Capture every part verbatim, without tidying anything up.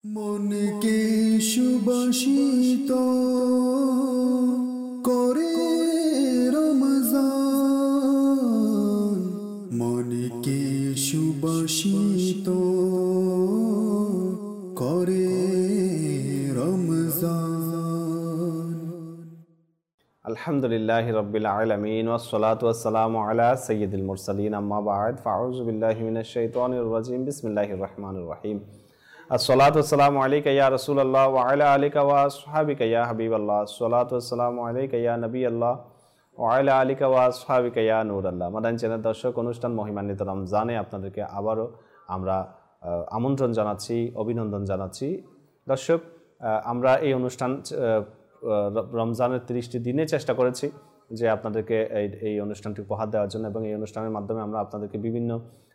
মনকে সুবাসিত করে রমজান, মনকে সুবাসিত করে রমজান। আলহামদুলিল্লাহি রাব্বিল আলামিন ওয়াসসালাতু ওয়াসসালামু আলা সাইয়্যিদিল মুরসালিন, আম্মা বা'দ, ফাআউযু বিল্লাহি মিনাশ শাইতানির রাজিম, বিসমিল্লাহির রহমানির রহিম। আসসালাতু ওয়াসসালামু আলাইকা ইয়া রাসূলুল্লাহ ওয়া আলা আলিকা ওয়া আসহাবিকা ইয়া হাবিবাল্লাহ, আসসালাতু ওয়াসসালামু আলাইকা ইয়া নবিয়াল্লাহ ওয়া আলা আলিকা ওয়া আসহাবিকা ইয়া নূরাল্লাহ। মাদানী চ্যানেল দর্শক, অনুষ্ঠান মহিমান্বিত রমজানে আপনাদেরকে আবারও আমরা আমন্ত্রণ জানাচ্ছি, অভিনন্দন জানাচ্ছি। দর্শক, আমরা এই অনুষ্ঠান রমজানের তিরিশটি দিনে চেষ্টা করেছি যে আপনাদেরকে এই এই অনুষ্ঠানটি উপহার দেওয়ার জন্য, এবং এই অনুষ্ঠানের মাধ্যমে আমরা আপনাদেরকে বিভিন্ন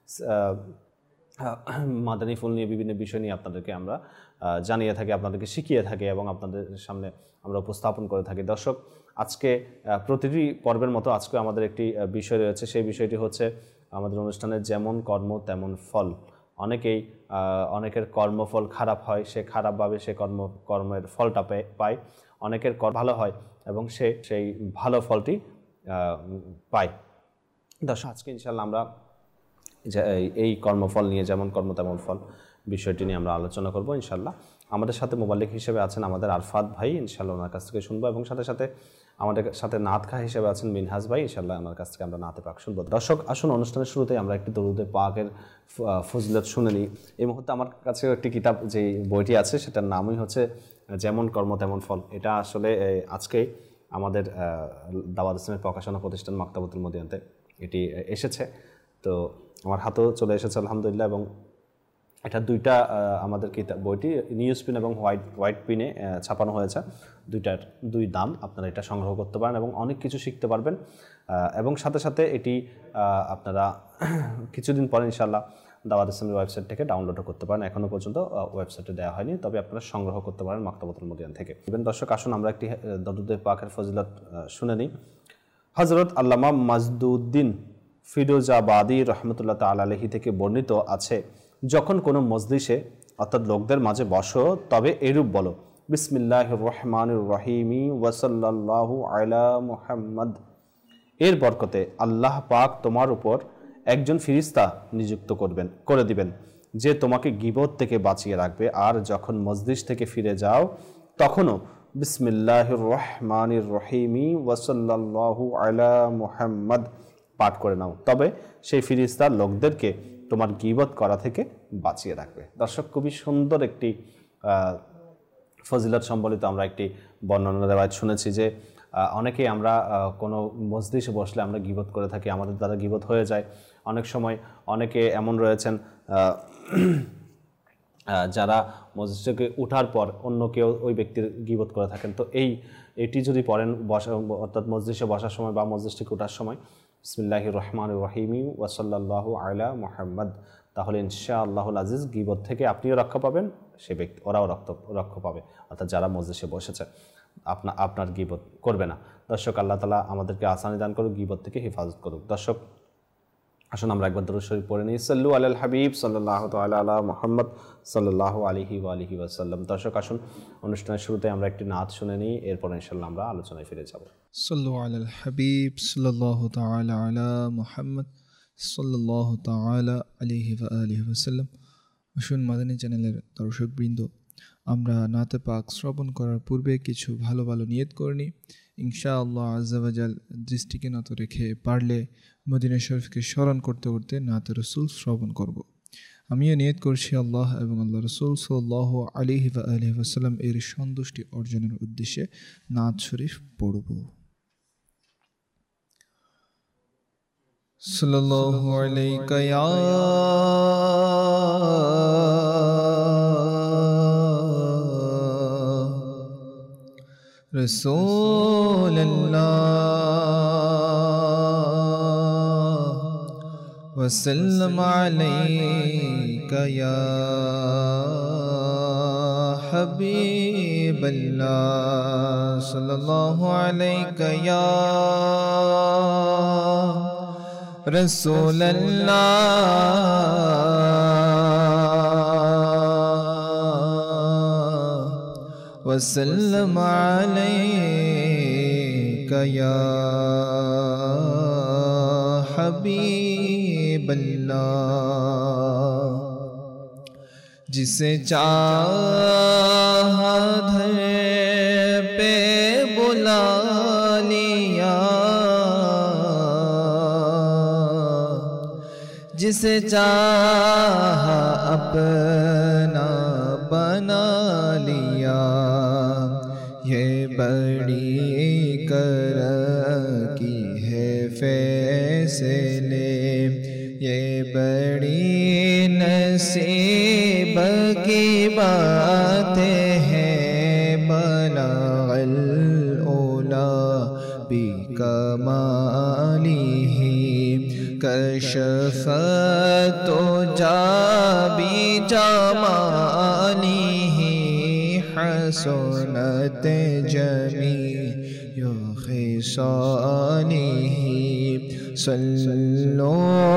মাদানী ফুল নিয়ে বিভিন্ন বিষয় নিয়ে আপনাদেরকে আমরা জানিয়ে থাকি, আপনাদেরকে শিখিয়ে থাকি এবং আপনাদের সামনে আমরা উপস্থাপন করে থাকি। দর্শক, আজকে প্রতিটি পর্বের মতো আজকে আমাদের একটি বিষয় রয়েছে। সেই বিষয়টি হচ্ছে আমাদের অনুষ্ঠানের যেমন কর্ম তেমন ফল। অনেকেই অনেকের কর্মফল খারাপ হয়, সে খারাপভাবে সে কর্ম কর্মের ফলটা পায়। অনেকের ভালো হয় এবং সে সেই ভালো ফলটি পায়। দর্শক, আজকে ইনশাআল্লাহ আমরা যে এই কর্মফল নিয়ে যেমন কর্ম তেমন ফল বিষয়টি নিয়ে আমরা আলোচনা করব ইনশাআল্লাহ। আমাদের সাথে মোবাল্লিক হিসেবে আছেন আমাদের আরফাত ভাই, ইনশাআল্লাহ ওনার কাছ থেকে শুনবো, এবং সাথে সাথে আমাদের সাথে নাত খা হিসেবে আছেন মিনহাজ ভাই, ইনশাআল্লাহ ওনার কাছ থেকে আমরা নাতে পাক শুনবো। দর্শক, আসুন অনুষ্ঠানের শুরুতে আমরা একটি দরুদে পাকের ফজিলত শুনে নিই। এই মুহূর্তে আমার কাছে একটি কিতাব, যে বইটি আছে সেটার নামই হচ্ছে যেমন কর্ম তেমন ফল। এটা আসলে আজকে আমাদের দাওয়াত ইসলামের প্রকাশনা প্রতিষ্ঠান মাকতাবাতুল মদিনাতে এটি এসেছে। তো আমার হাতেও চলে এসেছে আলহামদুলিল্লাহ, এবং এটা দুইটা আমাদের কিতাব বইটি নিউজ পিন এবং হোয়াইট হোয়াইট পিনে ছাপানো হয়েছে। দুইটার দুই দাম, আপনারা এটা সংগ্রহ করতে পারেন এবং অনেক কিছু শিখতে পারবেন। এবং সাথে সাথে এটি আপনারা কিছুদিন পরে ইনশাআল্লাহ দাওয়াত ইসলামের ওয়েবসাইট থেকে ডাউনলোডও করতে পারেন। এখনও পর্যন্ত ওয়েবসাইটে দেওয়া হয়নি, তবে আপনারা সংগ্রহ করতে পারেন মাকতাবাতুল মদিনা থেকে। দর্শক, আসুন আমরা একটি দরুদে পাকের ফজিলত শুনে নিই। হযরত আল্লামা মাজদুদ্দিন ফিরোজাবাদী রহমতুল্লাহ তাআলা আলাইহি থেকে বর্ণিত আছে, যখন কোনো মজলিসে অর্থাৎ লোকদের মাঝে বসো, তবে এরূপ বলো, বিসমিল্লাহির রহমানির রহিম ওয়া সাল্লাল্লাহু আলা মুহাম্মদ। এর বরকতে আল্লাহ পাক তোমার উপর একজন ফিরিস্তা নিযুক্ত করবেন করে দিবেন, যে তোমাকে গীবত থেকে বাঁচিয়ে রাখবে। আর যখন মজলিস থেকে ফিরে যাও, তখনও বিসমিল্লাহির রহমানির রহিম ওয়া সাল্লাল্লাহু আলা মুহাম্মদ পাঠ করে নাও, তবে সেই ফিরিস্তা লোকদেরকে তোমার গীবত করা থেকে বাঁচিয়ে রাখবে। দর্শক, খুবই সুন্দর একটি ফজিলত সম্বলিত আমরা একটি বর্ণনা রেওয়ায়াত শুনেছি, যে অনেকেই আমরা কোনো মজলিসে বসলে আমরা গীবত করে থাকি, আমাদের দ্বারা গীবত হয়ে যায়। অনেক সময় অনেকে এমন রয়েছেন যারা মসজিদ থেকে উঠার পর অন্য কেউ ওই ব্যক্তির গীবত করে থাকেন। তো এই এটি যদি পড়েন বসা অর্থাৎ মসজিদে বসার সময় বা মসজিদ থেকে ওঠার সময়, বিসমিল্লাহির রহমানির রহিম ওয়া সাল্লাল্লাহু আলা মুহাম্মদ, তাহলে ইনশাআল্লাহুল আজিজ গীবত থেকে আপনিও রক্ষা পাবেন, সে ব্যক্তি ওরাও রক্ত রক্ষা পাবে, অর্থাৎ যারা মসজিদে বসেছে আপনা আপনার গীবত করবে না। দর্শক, আল্লাহ তাআলা আমাদেরকে আসানি দান করুক, গীবত থেকে হেফাজত করুক। দর্শক, আসুন আমরা একবার দরুদ শরীফ পড়ে নিই। সাল্লু আলাল হাবিব সাল্লাল্লাহু তাআলা আলা মুহাম্মদ সাল্লাল্লাহু আলাইহি ওয়া আলিহি ওয়াসাল্লাম। দর্শক, আসুন অনুষ্ঠানের শুরুতে আমরা একটি নাত শুনে নিই, এরপর ইনশাআল্লাহ আমরা আলোচনায় ফিরে যাব। সাল্লু আলাল হাবিব সাল্লাল্লাহু তাআলা আলা মুহাম্মদ সাল্লাল্লাহু তাআলা আলাইহি ওয়া আলিহি ওয়াসাল্লাম। আসুন মাদানী চ্যানেলের দর্শকবৃন্দ, আমরা নাতে পাক শ্রবণ করার পূর্বে কিছু ভালো ভালো নিয়ত করে নিই। ইনশাআল্লাহ আযজা ওয়া জাল দৃষ্টিকে নত রেখে পারলে মদিনা শরীফকে স্মরণ করতে করতে নাতে রাসূল শ্রবণ করব। আমিও নিয়ত করছি আল্লাহ এবং আল্লাহ রাসূল সাল্লাল্লাহু আলাইহি ওয়া আলিহি ওয়াসাল্লাম এর সন্তুষ্টি অর্জনের উদ্দেশ্যে নাত শরীফ পড়ব। সাল্লাল্লাহু আলাইকা ইয়া রাসূলুল্লাহ ওয়া সাল্লাম আলাইকা ইয়া হাবিবাল্লাহ, সাল্লাল্লাহু আলাইকা ইয়া রাসূলুল্লাহ وسلم عليك يا حبيب الله जिसे चाहा धर पे बुला लिया जिसे चाहा अपना बना लिया ये बड़ी करम की है फैसले ये बड़ी नसीब की बातें हैं बलागल उला बिकमालिही कशफत जाबी जमालिही हसनत जमी यो खिसालिही सल्लो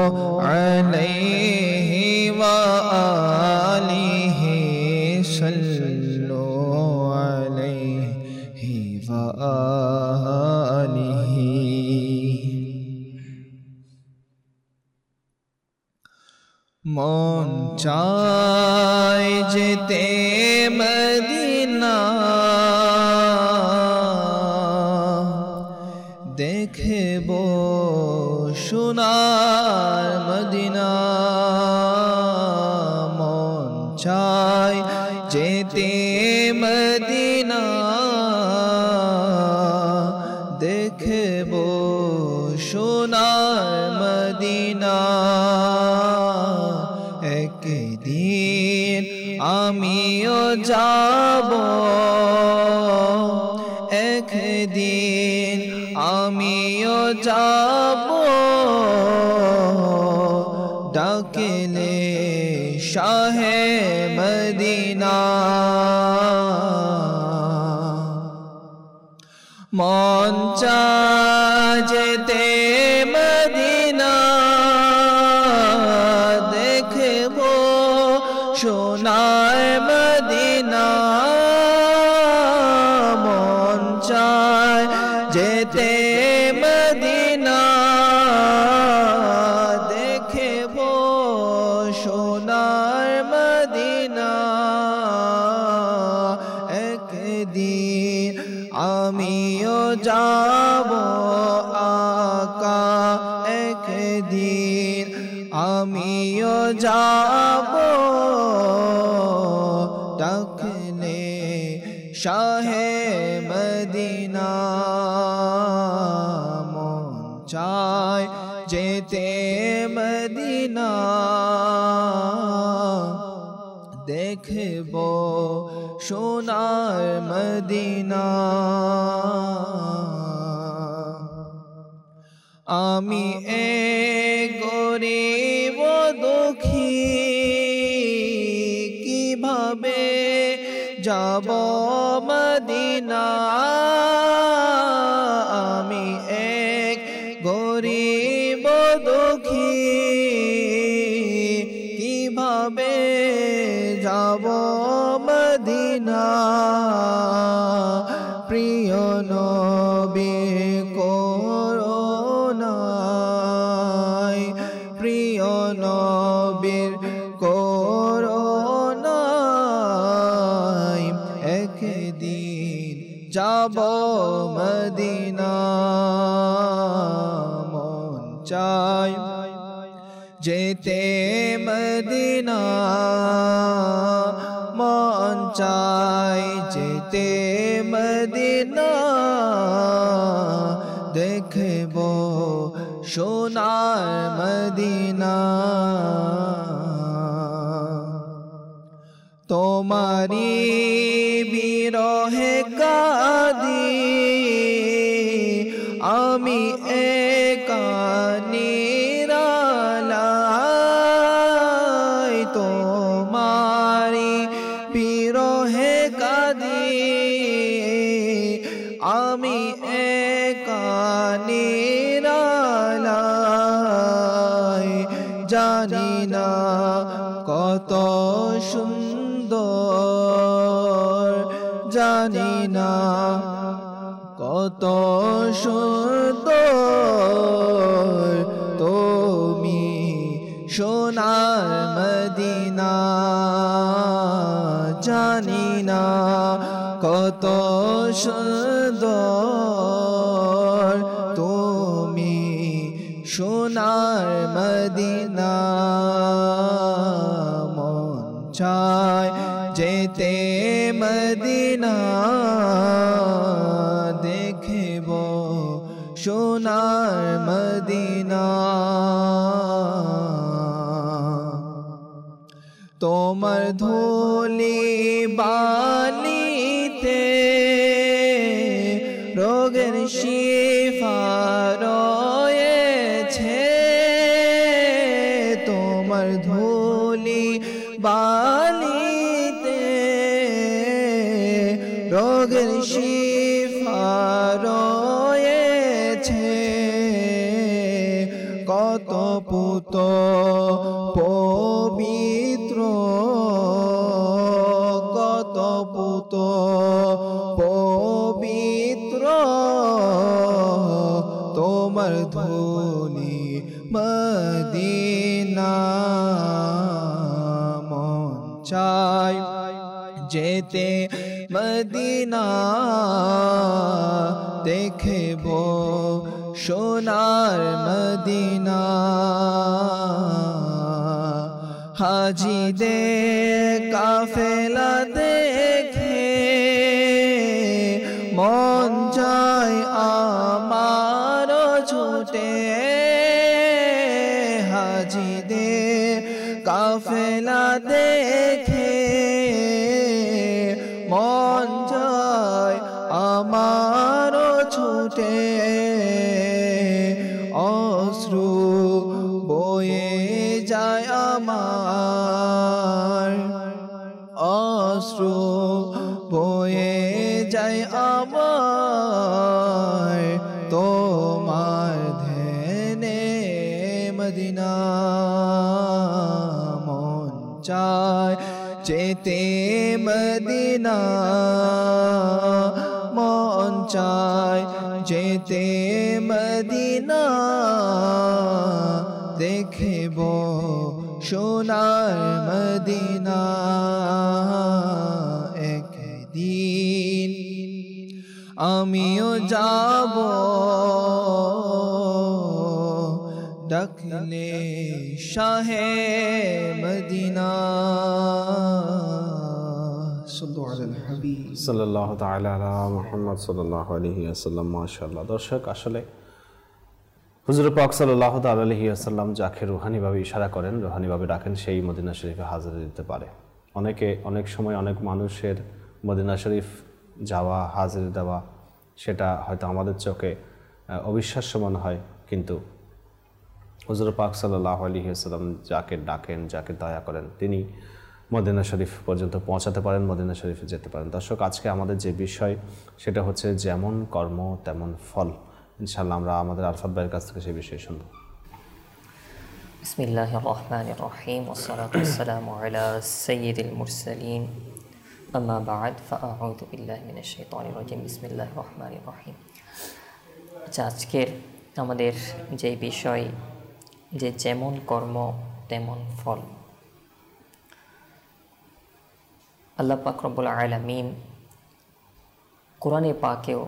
अलैहि व आलिहि सल्लो अलैहि व आलिहि মন চায় যেতে মদিনা দেখব সোনার মদিনা মন চায় যেতে মদিনা দেখব সোনার মদিনা একদিন আমিও যাব একদিন আমিও যাব ডাকলে শাহে মদিনা মন চায় যেতে মদিনা দেখব সোনার মদিনা মন চায় যেতে মদিনা দেখব সোনার মদিনা একদিন আমিও যাব আকা একদিন আমিও যাব ডাকলে শাহে মদিনা মন চায় যেতে মদিনা দেখব সোনার মদিনা আমি এক গরিব দুঃখী কিভাবে যাব মদিনা আমি এক গরিব দুঃখী কিভাবে যাব মদিনা প্রিয় নবী করুণায় প্রিয় নবীর করুণায় একদিন যাব মদিনা মন চায় যেতে মদিনা মন চায় যেতে মদিনা দেখব সোনার মদিনা তোমারি বিরহে কাঁদি আমি একা নিরালায় তোমারি বিরহে কাঁদি আমি একা নিরালায় জানি না কত সুন্দর জানি না কত সুন্দর তুমি সোনার মদিনা, জানি না কত সুন্দর তুমি সোনার মদিনা। মন চায় যেতে মদিনা, দেখিব সোনার মদিনা। তোমার ধুলি বালিতে রোগের শিফা রয়েছে, তোমার ধুলি বালিতে রোগের শিফা রয়েছে। কত পুত পবিত্র, কত পুত পবিত্র তোমার ধুলি মদিনা। মন চায় যেতে মদিনা, দেখিব সোনার মদিনা। হাজিদের কাফেলা দেখে মন যায় আমার ছুটে, হাজিদের কাফেলা দেখে মন যায় আমার ছুটে। অশ্রু বয়ে যায় আমার, অশ্রু বয়ে যায় আমার তোমার ধ্যানে মদিনা। মন চায় যেতে মদিনা, মন চায় যেতে মদিনা, দেখিব সোনার মদিনা। একদিন আমিও যাব ডাকলে শাহে মদিনা। সাল্লাল্লাহু তাআলা আলা মুহাম্মদ সাল্লাল্লাহু আলাইহি ওয়াসাল্লাম। মাশাআল্লাহ। দর্শক, আসলে হুজুর পাক সাল্লাল্লাহু তাআলা আলাইহি ওয়াসাল্লাম যাকে রুহানিভাবে ইশারা করেন, রুহানিভাবে ডাকেন, সেই মদিনা শরীফে হাজির দিতে পারে। অনেকে অনেক সময় অনেক মানুষের মদিনা শরীফ যাওয়া, হাজির দেওয়া, সেটা হয়তো আমাদের চোখে অবিশ্বাস্য মনে হয়, কিন্তু হুজুর পাক সাল্লাল্লাহু আলাইহি ওয়াসাল্লাম যাকে ডাকেন, যাকে দয়া করেন, তিনি মদিনা শরীফ পর্যন্ত পৌঁছাতে পারেন, মদিনা শরীফে যেতে পারেন। দর্শক, আজকে আমাদের যে বিষয় সেটা হচ্ছে যেমন কর্ম তেমন ফল। ইনশাআল্লাহ আমরা আমাদের আরফাত ভাইয়ের কাছ থেকে সেই বিষয়ে শুনব। বিসমিল্লাহির রহমানির রহিম, ওয়াসসালাতু ওয়াসসালামু আলা সাইয়্যিদিল মুরসালিন, আম্মা বা'দ, ফাআউযু বিল্লাহি মিনাশ শাইতানির রাজিম। বিসমিল্লাহির রহমানির রহিম। আচ্ছা, আজকের আমাদের যে বিষয়, যে যেমন কর্ম তেমন ফল। আল্লাহ পাক রব্বুল আলামিন কোরআনে পাকেও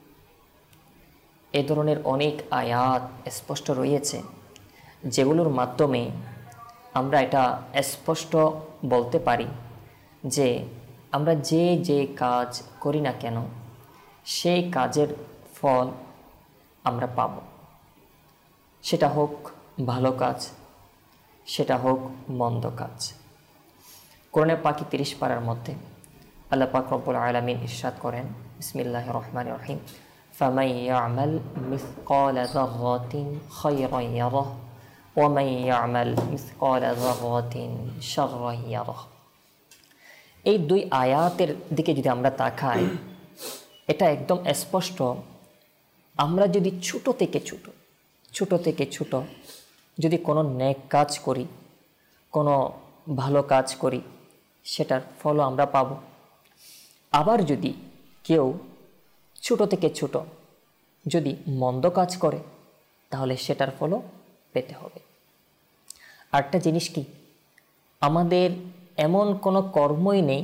এ ধরনের অনেক আয়াত স্পষ্ট রয়েছে, যেগুলোর মাধ্যমে আমরা এটা স্পষ্ট বলতে পারি যে আমরা যে যে কাজ করি না কেন, সেই কাজের ফল আমরা পাব। সেটা হোক ভালো কাজ, সেটা হোক মন্দ কাজ। কোরআনে পাকি তিরিশ পারার মধ্যে আল্লাহ পাক রব্বুল আলামিন ইরশাদ করেন, বিসমিল্লাহির রহমানির রহিম, ফামান ইয়ামাল মিসকালা যাররাতিন খায়রান ইয়ারাহ ওয়া মান ইয়ামাল মিসকালা যাররাতিন শাররান ইয়ারাহ। এই দুই আয়াতের দিকে যদি আমরা তাকাই, এটা একদম স্পষ্ট। আমরা যদি ছোট থেকে ছোট ছোট থেকে ছোট যদি কোনো নেক কাজ করি, কোনো ভালো কাজ করি, সেটার ফলও আমরা পাব। আবার যদি কেউ ছোট থেকে ছোট যদি মন্দ কাজ করে তাহলে সেটার ফলও পেতে হবে। আরেকটা জিনিস কি, আমাদের এমন কোনো কর্মই নেই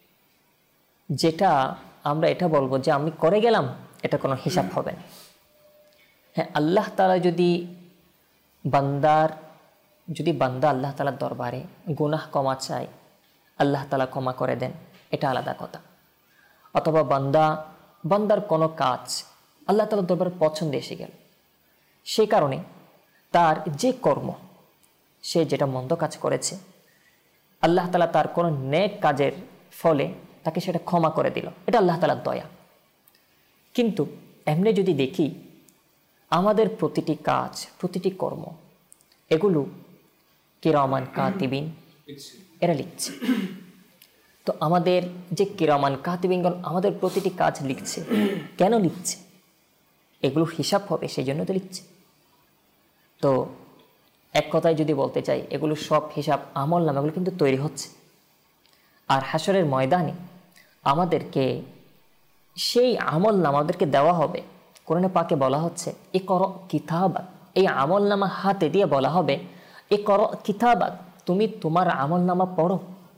যেটা আমরা এটা বলবো যে আমি করে গেলাম, এটা কোনো হিসাব হবে না। হ্যাঁ, আল্লাহ তাআলা যদি বান্দার যদি বান্দা আল্লাহ তাআলার দরবারে গুনাহ ক্ষমা চায়, আল্লাহ তাআলা ক্ষমা করে দেন, এটা আলাদা কথা। অথবা বান্দা বান্দার কোনো কাজ আল্লাহ তাআলার দরবারে পছন্দ এসে গেল, সে কারণে তার যে কর্ম, সে যেটা মন্দ কাজ করেছে, আল্লাহ তাআলা তার কোনো নেক কাজের ফলে তাকে সেটা ক্ষমা করে দিল, এটা আল্লাহ তাআলার দয়া। কিন্তু এমনি যদি দেখি আমাদের প্রতিটি কাজ, প্রতিটি কর্ম, এগুলো কিরামান কাতিবিন এরা লিখছে। তো আমাদের যে কিরামান কাতিবিনগণ আমাদের প্রতিটি কাজ লিখছে, কেন লিখছে? এগুলো হিসাব হবে সেই জন্য তো লিখছে। তো এক কথায় যদি বলতে চাই, এগুলো সব হিসাব আমল নামা এগুলো কিন্তু তৈরি হচ্ছে। আর হাসরের ময়দানে আমাদেরকে সেই আমল নামা আমাদেরকে দেওয়া হবে। কোরআনে পাকে বলা হচ্ছে এ করো কিতাবাক, এই আমল নামা হাতে দিয়ে বলা হবে এ করো কিতাবাক, তুমি তোমার আমল নামা পড়ো।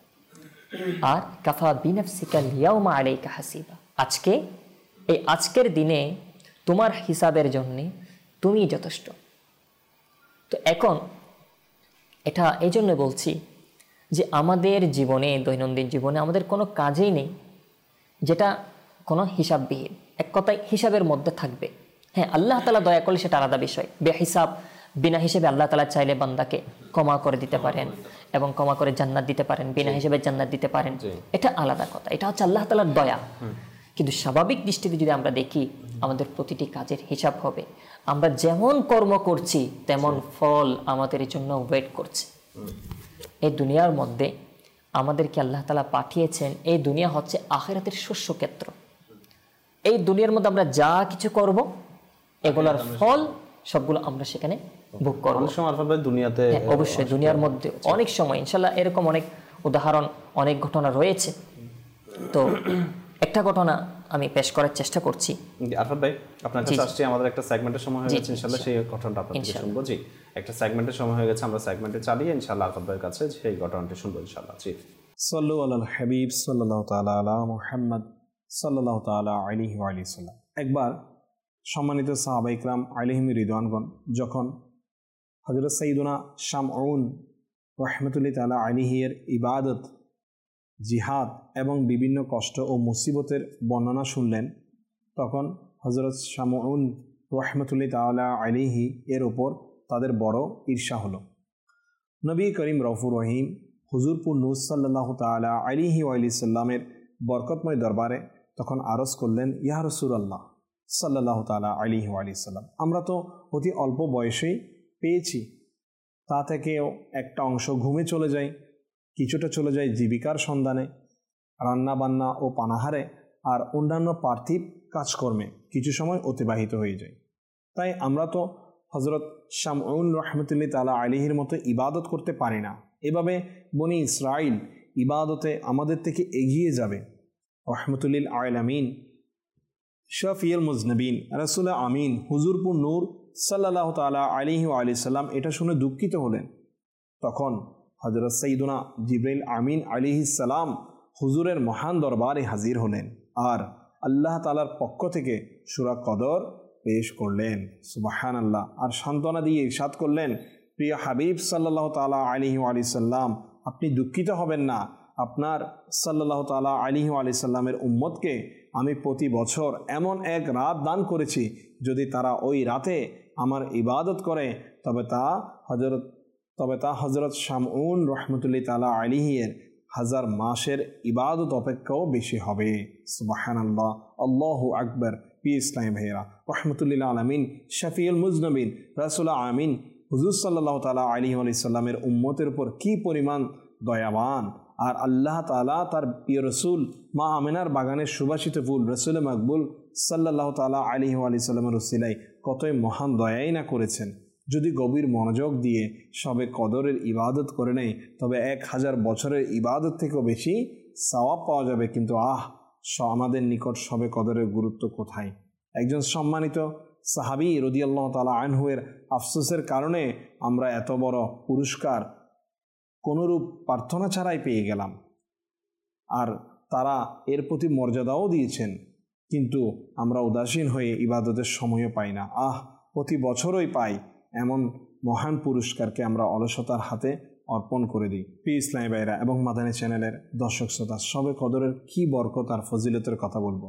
আর কাফা বিনাফসিকা লিয়াউমা আলাইকা হাসিবা, আজকে এই আজকের দিনে তোমার হিসাবের জন্যে তুমি যথেষ্ট। তো এখন এটা এই জন্য বলছি যে আমাদের জীবনে, দৈনন্দিন জীবনে আমাদের কোনো কাজেই নেই যেটা কোনো হিসাববিহীন, এক কথায় হিসাবের মধ্যে থাকবে। হ্যাঁ, আল্লাহ তাআলা দয়া করলে সেটা আলাদা বিষয়। বেহিসাব, বিনা হিসেবে আল্লাহ তাআলা চাইলে বান্দাকে ক্ষমা করে দিতে পারেন এবং ক্ষমা করে জান্নাত দিতে পারেন, বিনা হিসেবে জান্নাত দিতে পারেন, এটা আলাদা কথা। এটা হচ্ছে আল্লাহ তাআলার দয়া। কিন্তু স্বাভাবিক দৃষ্টিতে যদি আমরা দেখি, আমাদের প্রতিটি কাজের হিসাব হবে। আমরা যেমন কর্ম করছি তেমন ফল আমাদের জন্য ওয়েট করছে। এই দুনিয়ার মধ্যে আমাদেরকে আল্লাহ তাআলা পাঠিয়েছেন, এই দুনিয়া হচ্ছে আখিরাতের শস্য ক্ষেত্র। এই দুনিয়ার মধ্যে আমরা যা কিছু করব, এগুলোর ফল সবগুলো আমরা সেখানে ভোগ করব। দুনিয়াতে অবশ্যই দুনিয়ার মধ্যে অনেক সময় ইনশাল্লাহ এরকম অনেক উদাহরণ, অনেক ঘটনা রয়েছে। তো একটা ঘটনা আমি পেশ করার চেষ্টা করছি। আরফাত ভাই, আপনার কাছে আসছে, আমাদের একটা সেগমেন্টের সময় হয়ে গেছে, ইনশাআল্লাহ সেই ঘটনাটা আপনার থেকে শুনবো। জি, একটা সেগমেন্টের সময় হয়ে গেছে, আমরা সেগমেন্টে চালিয়ে ইনশাআল্লাহ আরফাত ভাইয়ের কাছে সেই ঘটনাটি শুনবো ইনশাআল্লাহ। জি, সাল্লু আলাল হাবিব সাল্লাল্লাহু তাআলা আলা মুহাম্মদ সাল্লাল্লাহু তাআলা আলাইহি ওয়া আলিহি সাল্লাম। একবার সম্মানিত সাহাবা ইকরাম আলাইহিম রিদওয়ানগণ যখন হযরত সাইয়্যিদুনা শামউন রাহমাতুল্লাহি তাআলা আলাইহি এর ইবাদত, জিহাদ এবং বিভিন্ন কষ্ট ও মুসিবতের বর্ণনা শুনলেন, তখন হযরত শামউন রাহমাতুল্লাহি তাআলা আলাইহি এর উপর তাদের বড় ঈর্ষা হলো। নবী করিম রউফুর রহিম হুজুরপুর নূর সাল্লাল্লাহু তাআলা আলাইহি ওয়া আলিহি সাল্লামের বরকতময় দরবারে তখন আরজ করলেন, ইয়া রাসূলুল্লাহ সাল্লাল্লাহু তাআলা আলাইহি ওয়া আলিহি সাল্লাম, আমরা তো অতি অল্প বয়সেই পেয়েছি, তা থেকেও একটা অংশ ঘুমে চলে যায়, কিছুটা চলে যায় জীবিকার সন্ধানে, রান্না বান্না ও পানাহারে, আর অন্যান্য পার্থিব কাজকর্মে কিছু সময় অতিবাহিত হয়ে যায়। তাই আমরা তো হযরত শামউন রাহমাতুল্লাহি তাআলা আলাইহির মতো ইবাদত করতে পারি না। এভাবে বনি ইসরাইল ইবাদতে আমাদের থেকে এগিয়ে যাবে। রাহমাতুল্লিল আলামিন শাফিউল মুজনবিন রাসূল আমিন হুজুরপুর নূর সাল্লাল্লাহু তাআলা আলাইহি ওয়া আলিহি সাল্লাম এটা শুনে দুঃখিত হলেন। তখন হযরত সাইয়্যিদুনা জিবরাইল আমিন আলাইহিস সালাম হুজুরের মহান দরবারে হাজির হলেন আর আল্লাহ তাআলার পক্ষ থেকে সূরা কদর পেশ করলেন। সুবহানাল্লাহ। আর সান্ত্বনা দিয়ে ইরশাদ করলেন, প্রিয় হাবিব সাল্লাল্লাহু তাআলা আলাইহি ওয়া আলিহি সাল্লাম, আপনি দুঃখিত হবেন না, আপনার সাল্লাল্লাহু তাআলা আলাইহি ওয়া আলিহি সাল্লামের উম্মতকে আমি প্রতি বছর এমন এক রাত দান করেছি, যদি তারা ওই রাতে আমার ইবাদত করে তবে তা হযরত তবে তা হযরত শামউন রাহমাতুল্লাহি তাআলা আলাইহি এর হাজার মাসের ইবাদত অপেক্ষাও বেশি হবে। সুবহানাল্লাহ, আল্লাহু আকবার। পি ইসলাম ভাইয়েরা, রাহমাতুল্লিল আলামিন শাফিউল মুজনবিন রাসূল আমিন হুজুর সাল্লাল্লাহু তাআলা আলাইহি ওয়া সাল্লামের উম্মতের উপর কি পরিমাণ দয়াবান, আর আল্লাহ তাআলা তার প্রিয় রসুল মা আমিনার বাগানের সুবাসিত ফুল রসুল মকবুল সাল্লাল্লাহু তাআলা আলাইহি ওয়া সাল্লামের উসিলায় কতই মহান দয়াই না করেছেন। যদি গভীর মনোযোগ দিয়ে সবে কদরের ইবাদত করে নেয় তবে এক হাজার বছরের ইবাদত থেকেও বেশি সওয়াব পাওয়া যাবে। কিন্তু আহ, আমাদের নিকট শবে কদরের গুরুত্ব কোথায়? একজন সম্মানিত সাহাবী রাদিয়াল্লাহু তাআলা আনহু এর আফসোসের কারণে আমরা এত বড় পুরস্কার কোনরূপ প্রার্থনা ছাড়াই পেয়ে গেলাম, আর তারা এর প্রতি মর্যাদাও দিয়েছেন, কিন্তু আমরা উদাসীন হয়ে ইবাদতের সময়ও পাই না। আহ, প্রতি বছরই পাই এমন মহান পুরস্কারকে আমরা অলসতার হাতে অর্পণ করে দিই। পি ইসলামী ভাইরা এবং মাদানী চ্যানেলের দর্শক শ্রোতা, শবে কদরের কি বরকত আর ফজিলতের কথা বলবো।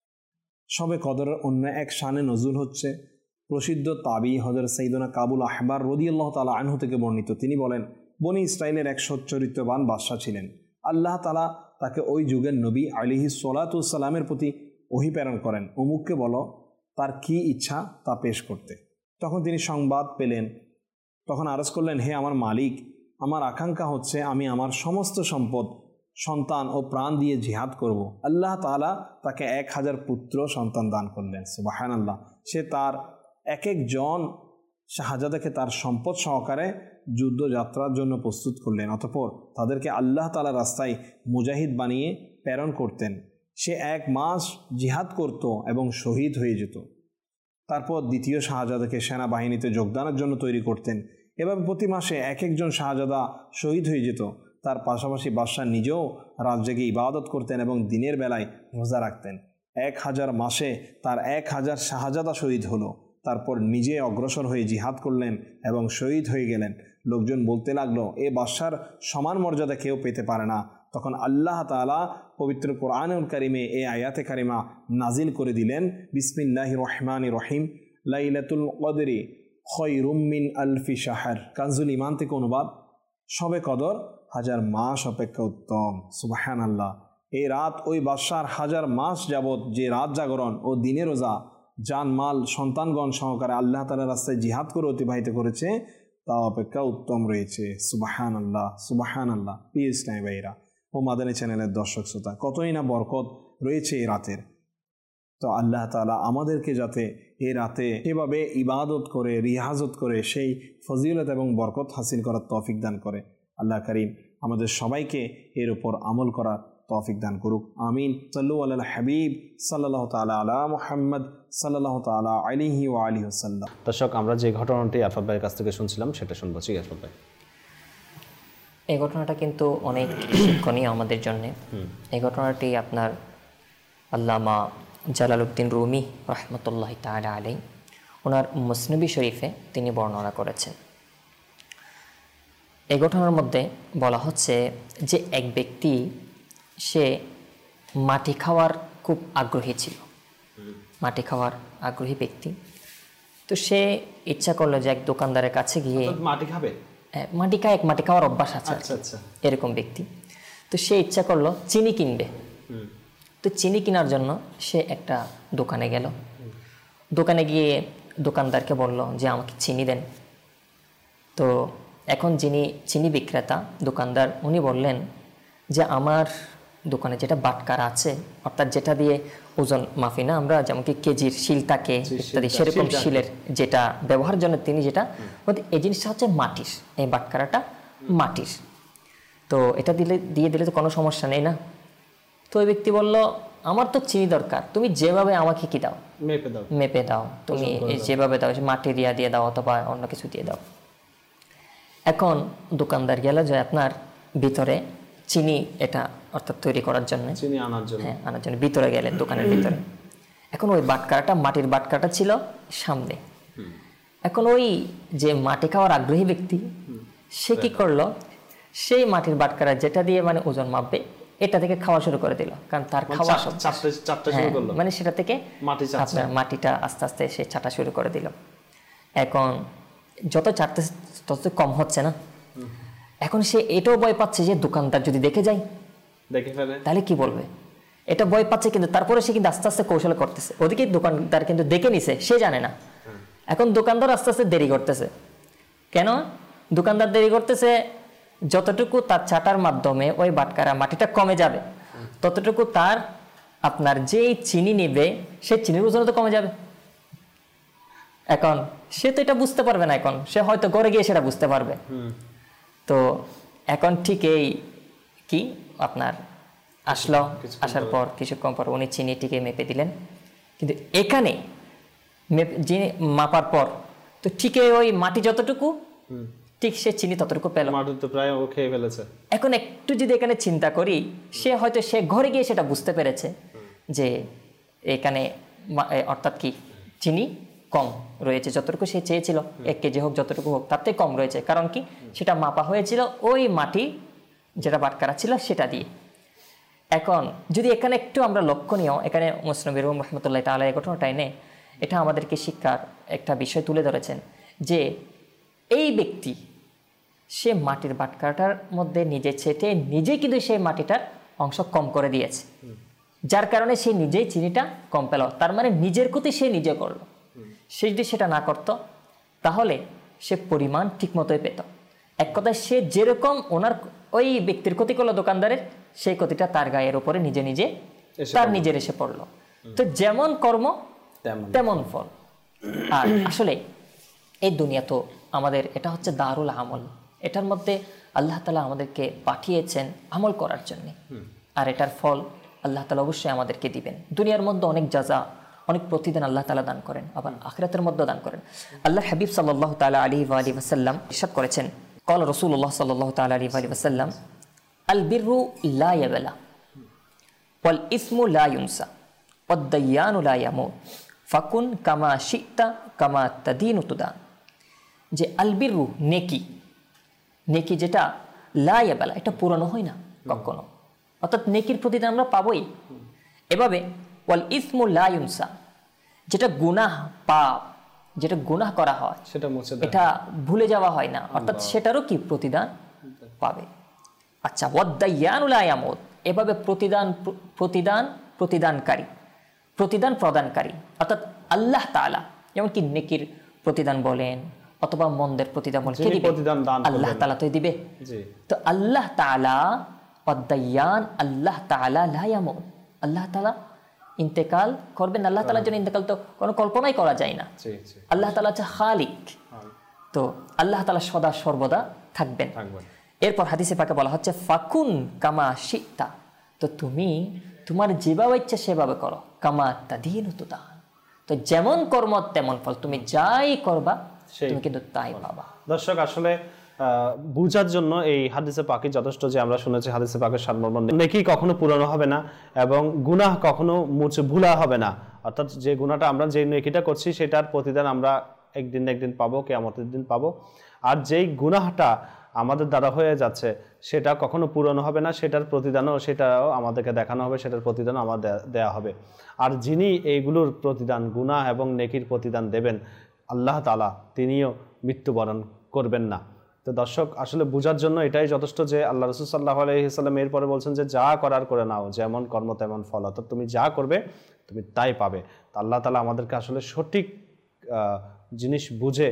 শবে কদরের অন্য এক শানে নজুল হচ্ছে প্রসিদ্ধ তাবি হযরত সাইয়্যিদুনা কাবুল আহবার রাদিয়াল্লাহু তাআলা আনহু থেকে বর্ণিত। তিনি বলেন, বনি ইসরাইলের এক সচ্চরিত্রবান বাদশা ছিলেন। আল্লাহ তাআলা তাকে ওই যুগের নবী আলাইহিস সালাতু ওয়াস সালামের প্রতি ওহী প্রেরণ করেন, অমুককে বলো তার কি ইচ্ছা তা পেশ করতে। তখন তিনি সংবাদ পেলেন, তখন আরজ করলেন, হে আমার মালিক, আমার আকাঙ্ক্ষা হচ্ছে আমি আমার সমস্ত সম্পদ, সন্তান ও প্রাণ দিয়ে জিহাদ করব। আল্লাহ তাআলা তাকে এক হাজার পুত্র সন্তান দান করলেন। সুবহানাল্লাহ। সে তার এক একজন শাহজাদাকে তার সম্পদ সহকারে যুদ্ধযাত্রার জন্য প্রস্তুত করলেন, অতঃপর তাদেরকে আল্লাহ তাআলা রাস্তায় মুজাহিদ বানিয়ে প্রেরণ করতেন। সে এক মাস জিহাদ করত এবং শহীদ হয়ে যেত। তারপর দ্বিতীয় শাহজাদাকে সেনাবাহিনীতে যোগদানের জন্য তৈরি করতেন। এভাবে প্রতি মাসে এক একজন শাহজাদা শহীদ হয়ে যেত। তার পাশাপাশি বাদশাহ নিজেও রাত জেগে ইবাদত করতেন এবং দিনের বেলায় রোজা রাখতেন। এক হাজার মাসে তার এক হাজার শাহজাদা শহীদ হলো। তারপর নিজে অগ্রসর হয়ে জিহাদ করলেন এবং শহীদ হয়ে গেলেন। লোকজন বলতে লাগলো, এ বাদশার সমান মর্যাদা কেউ পেতে পারে না। তখন আল্লাহ তাআলা পবিত্র কোরআনুল কারিমে এই আয়াতে কারিমা নাজিল করে দিলেন, বিসমিল্লাহির রহমানির রহিম, লাইলাতুল কদরি খায়রুম মিন আলফি শাহর। কানজুল ঈমান থেকে অনুবাদ, শবে কদর হাজার মাস অপেক্ষা উত্তম। সুবহানাল্লাহ। এই রাত ওই বাদশার হাজার মাস যাবত যে রাত জাগরণ ও দিনে রোজা, জান মাল সন্তানগণ সহকারে আল্লাহ তাআলার রাস্তায় জিহাদ করে অতিবাহিত করেছে তা অপেক্ষা উত্তম রয়েছে। সুবহানাল্লাহ, সুবহানাল্লাহ। প্রিয় ইসলামী ভাইরা ও মাদানী চ্যানেলের দর্শক শ্রোতা, কতই না বরকত রয়েছে এই রাতের। তো আল্লাহ তাআলা আমাদেরকে যাতে এই রাতে এভাবে ইবাদত করে রিয়াজত করে সেই ফজিলত এবং বরকত হাসিল করার তৌফিক দান করে। আল্লাহ করিম আমাদের সবাইকে এর উপর আমল করার তৌফিক দান করুক। আমিন। সাল্লু আলাল হাবিব সাল্লাল্লাহু তাআলা আলা মুহাম্মদ সাল্লাল্লাহু তাআলা আলাইহি ওয়া আলিহি ওয়াসাল্লাম। দর্শক, আমরা যে ঘটনাটি আরফাত ভাইয়ের কাছ থেকে শুনছিলাম সেটা শুনবো। ঠিক আছে ভাই? এই ঘটনাটা কিন্তু অনেক শিক্ষণীয় আমাদের জন্যে। এই ঘটনাটি আপনার আল্লামা জালালউদ্দিন রুমি রহমতুল্লাহি তাআলা আলাইহি ওনার মুসনবী শরীফে তিনি বর্ণনা করেছেন। এই ঘটনার মধ্যে বলা হচ্ছে যে এক ব্যক্তি সে মাটি খাওয়ার খুব আগ্রহী ছিল, মাটি খাওয়ার আগ্রহী ব্যক্তি। তো সে ইচ্ছা করলো যে এক দোকানদারের কাছে গিয়ে মাটি খাবে, মাটি খায়, এক মাটি খাওয়ার অভ্যাস আছে এরকম ব্যক্তি। তো সে ইচ্ছা করলো চিনি কিনবে। তো চিনি কেনার জন্য সে একটা দোকানে গেল। দোকানে গিয়ে দোকানদারকে বলল যে আমাকে চিনি দেন। তো এখন যিনি চিনি বিক্রেতা দোকানদার, উনি বললেন যে আমার দোকানে যেটা বাটকারা আছে, অর্থাৎ যেটা দিয়ে ওজন মাফি না, আমরা যেমন কি কেজির শিল থাকে ইত্যাদি, সেরকম শিলের যেটা ব্যবহারের জন্য তিনি যেটা, এই জিনিসটা হচ্ছে মাটির, এই বাটকারাটা মাটির। তো এটা দিলে দিয়ে দিলে তো কোনো সমস্যা নেই না। তো ওই ব্যক্তি বলল, আমার তো চিনি দরকার, তুমি যেভাবে আমাকে কি দাও, মেপে দাও, মেপে দাও, তুমি যেভাবে দাও, মাটি দিয়া দিয়ে দাও অথবা অন্য কিছু দিয়ে দাও। এখন দোকানদার গেল যে আপনার ভিতরে চিনি এটা অর্থাৎ তৈরি করার জন্য, চিনি আনার জন্য, হ্যাঁ আনার জন্য ভিতরে গেলেন দোকানের ভিতরে। এখন ওই বাটকারাটা, মাটির বাটকারাটা ছিল সামনে। এখন ওই যে মাটি খাওয়ার আগ্রহী ব্যক্তি সে কি করলো, সেই মাটির বাটকারা যেটা দিয়ে মানে ওজন মাপবে এটা থেকে খাওয়া শুরু করে দিল, কারণ তার খাওয়া মানে সেটা থেকে আপনার মাটিটা আস্তে আস্তে সে চাটা শুরু করে দিল। এখন যত চাটতে তত কম হচ্ছে না। এখন সে এটাও ভয় পাচ্ছে যে দোকানদার যদি দেখে যায় দেখে ফেলে তাহলে কি বলবে, এটা ভয় পাচ্ছে। কিন্তু তারপরে সে কিন্তু আস্তে আস্তে কৌশল করতেছে। ওদিকে দোকানদার কিন্তু দেখে নিছে, সে জানে না। এখন দোকানদার আস্তে আস্তে দেরি করতেছে। কেন দোকানদার দেরি করতেছে? যতটুকু তার চাটার মাধ্যমে ওই বাটকারা মাটিটা কমে যাবে, ততটুকু তার আপনার যেই চিনি নেবে সেই চিনির ওজন তো কমে যাবে। এখন সে তো এটা বুঝতে পারবে না, এখন সে হয়তো ঘরে গিয়ে সেটা বুঝতে পারবে। তো এখন ঠিক এই কি আপনার আসলো, আসার পর কিছুক্ষণ পর উনি চিনিটিকে মেপে দিলেন, কিন্তু এখানে যিনি মাপার পর তো ঠিক ওই মাটি যতটুকু ঠিক সে চিনি ততটুকু পেল, মাটি তো প্রায় ও খেয়ে ফেলেছে। এখন একটু যদি এখানে চিন্তা করি, সে হয়তো সে ঘরে গিয়ে সেটা বুঝতে পেরেছে যে এখানে অর্থাৎ কি চিনি কম রয়েছে, যতটুকু সে চেয়েছিল এক কেজি হোক যতটুকু হোক তার থেকে কম রয়েছে, কারণ কি সেটা মাপা হয়েছিল ওই মাটি যেটা বাটকারা ছিল সেটা দিয়ে। এখন যদি এখানে একটু আমরা লক্ষণীয়, এখানে মুসলিম বেরুম রহমতুল্লাহ তাআলা এই ঘটনাটাই নেই, এটা আমাদেরকে শিক্ষার একটা বিষয় তুলে ধরেছেন যে এই ব্যক্তি সে মাটির বাটকারাটার মধ্যে নিজে ছেটে নিজে কিন্তু সেই মাটিটার অংশ কম করে দিয়েছে, যার কারণে সে নিজেই চিনিটা কম পেল। তার মানে নিজের ক্ষতি সে নিজে করলো। সে যদি সেটা না করত তাহলে সে পরিমাণ ঠিক মতোই পেত। এক কথায় সে যেরকম ওনার ওই ব্যক্তির ক্ষতি করলো দোকানদারের, সেই ক্ষতিটা তার গায়ের উপরে নিজে নিজে তার নিজের এসে পড়লো। তো যেমন কর্ম তেমন ফল। আর আসলে এই দুনিয়া তো আমাদের এটা হচ্ছে দারুল আমল, এটার মধ্যে আল্লাহ তাআলা আমাদেরকে পাঠিয়েছেন আমল করার জন্য, আর এটার ফল আল্লাহ তাআলা অবশ্যই আমাদেরকে দিবেন। দুনিয়ার মধ্যে অনেক জাযা, অনেক প্রতিদান আল্লাহ তাআলা দান করেন, আবার আখিরাতের মধ্যে দান করেন। আল্লাহ হাবিব সাল্লাল্লাহু তাআলা আলাইহি ওয়া আলিহি ওয়াসাল্লাম ইরশাদ করেছেন, قال رسول الله صلى الله تعالى عليه وآله وسلم البر لا يبلى والإثم لا ينسى والديان لا يموت فكن كما شئت كما تدين تدان। যে আলবিরু নেকি, নেকি যেটা লা ইয়াবালা, এটা পুরানো হয় না কখনো, অর্থাৎ নেকির প্রতিদান আমরা পাবোই। এভাবে ওয়াল ইসমু লা ইউনসা, যেটা গুনাহ পাপ, যেটা গুনাহ করা হয় সেটা মুছে দেয়, এটা ভুলে যাওয়া হয় না, অর্থাৎ সেটারও কি প্রতিদান পাবে। আচ্ছা, ওয়াদ্দাইয়ানু লা ইয়ামুত, এভাবে প্রতিদান প্রতিদান প্রতিদানকারী, প্রতিদান প্রদানকারী অর্থাৎ আল্লাহ তাআলা, যেমন কি নেকির প্রতিদান বলেন অথবা মন্দের প্রতিদান বলেন, কে দিবে? আল্লাহ তাআলা তো দিবে। তো আল্লাহ তাআলা ওয়াদ্দাইয়ান, আল্লাহ তাআলা লা ইয়ামুত, আল্লাহ তাআলা ইন্তেকাল করবেন। আল্লাহ তাআলার জন্য ইন্তেকাল তো কোনো কল্পনাই করা যায় না। আল্লাহ তাআলা হচ্ছে খালিক, তো আল্লাহ তাআলা সদা সর্বদা থাকবেন। এরপর হাদিসে পাকে বলা হচ্ছে ফাকুন কামা শিতা, তো তুমি তোমার যেভাবে ইচ্ছা সেভাবে করো, কামা তাদিনু তুদান, তো যেমন কর্ম তেমন ফল, তুমি যাই করবা তুমি কিন্তু তাই পাবা। দর্শক আসলে বুঝার জন্য এই হাদিসে পাকে যথেষ্ট যে আমরা শুনেছি হাদিসে পাকের সারমর্ম, নেকি কখনো পুরানো হবে না এবং গুনাহ কখনো মুছে ভুলা হবে না। অর্থাৎ যে গুনাহটা আমরা যে নেকিটা করছি সেটার প্রতিদান আমরা একদিন না একদিন পাবো, কিয়ামতের দিন পাবো। আর যেই গুনাহটা আমাদের দ্বারা হয়ে যাচ্ছে সেটা কখনো পুরানো হবে না, সেটার প্রতিদানও সেটাও আমাদেরকে দেখানো হবে, সেটার প্রতিদানও আমাদের দেয়া হবে। আর যিনি এইগুলোর প্রতিদান, গুনাহ এবং নেকির প্রতিদান দেবেন আল্লাহ তাআলা, তিনিও মৃত্যুবরণ করবেন না। তো দর্শক আসলে বোঝার জন্য এটাই যথেষ্ট যে আল্লাহ রাসূল সাল্লাল্লাহু আলাইহি ওয়াসাল্লাম এরপরে বলছেন যে যা করার করে নাও, যেমন কর্ম তেমন ফল, অর্থাৎ তুমি যা করবে তুমি তাই পাবে। তো আল্লাহ তাআলা আমাদেরকে আসলে সঠিক জিনিস বুঝে,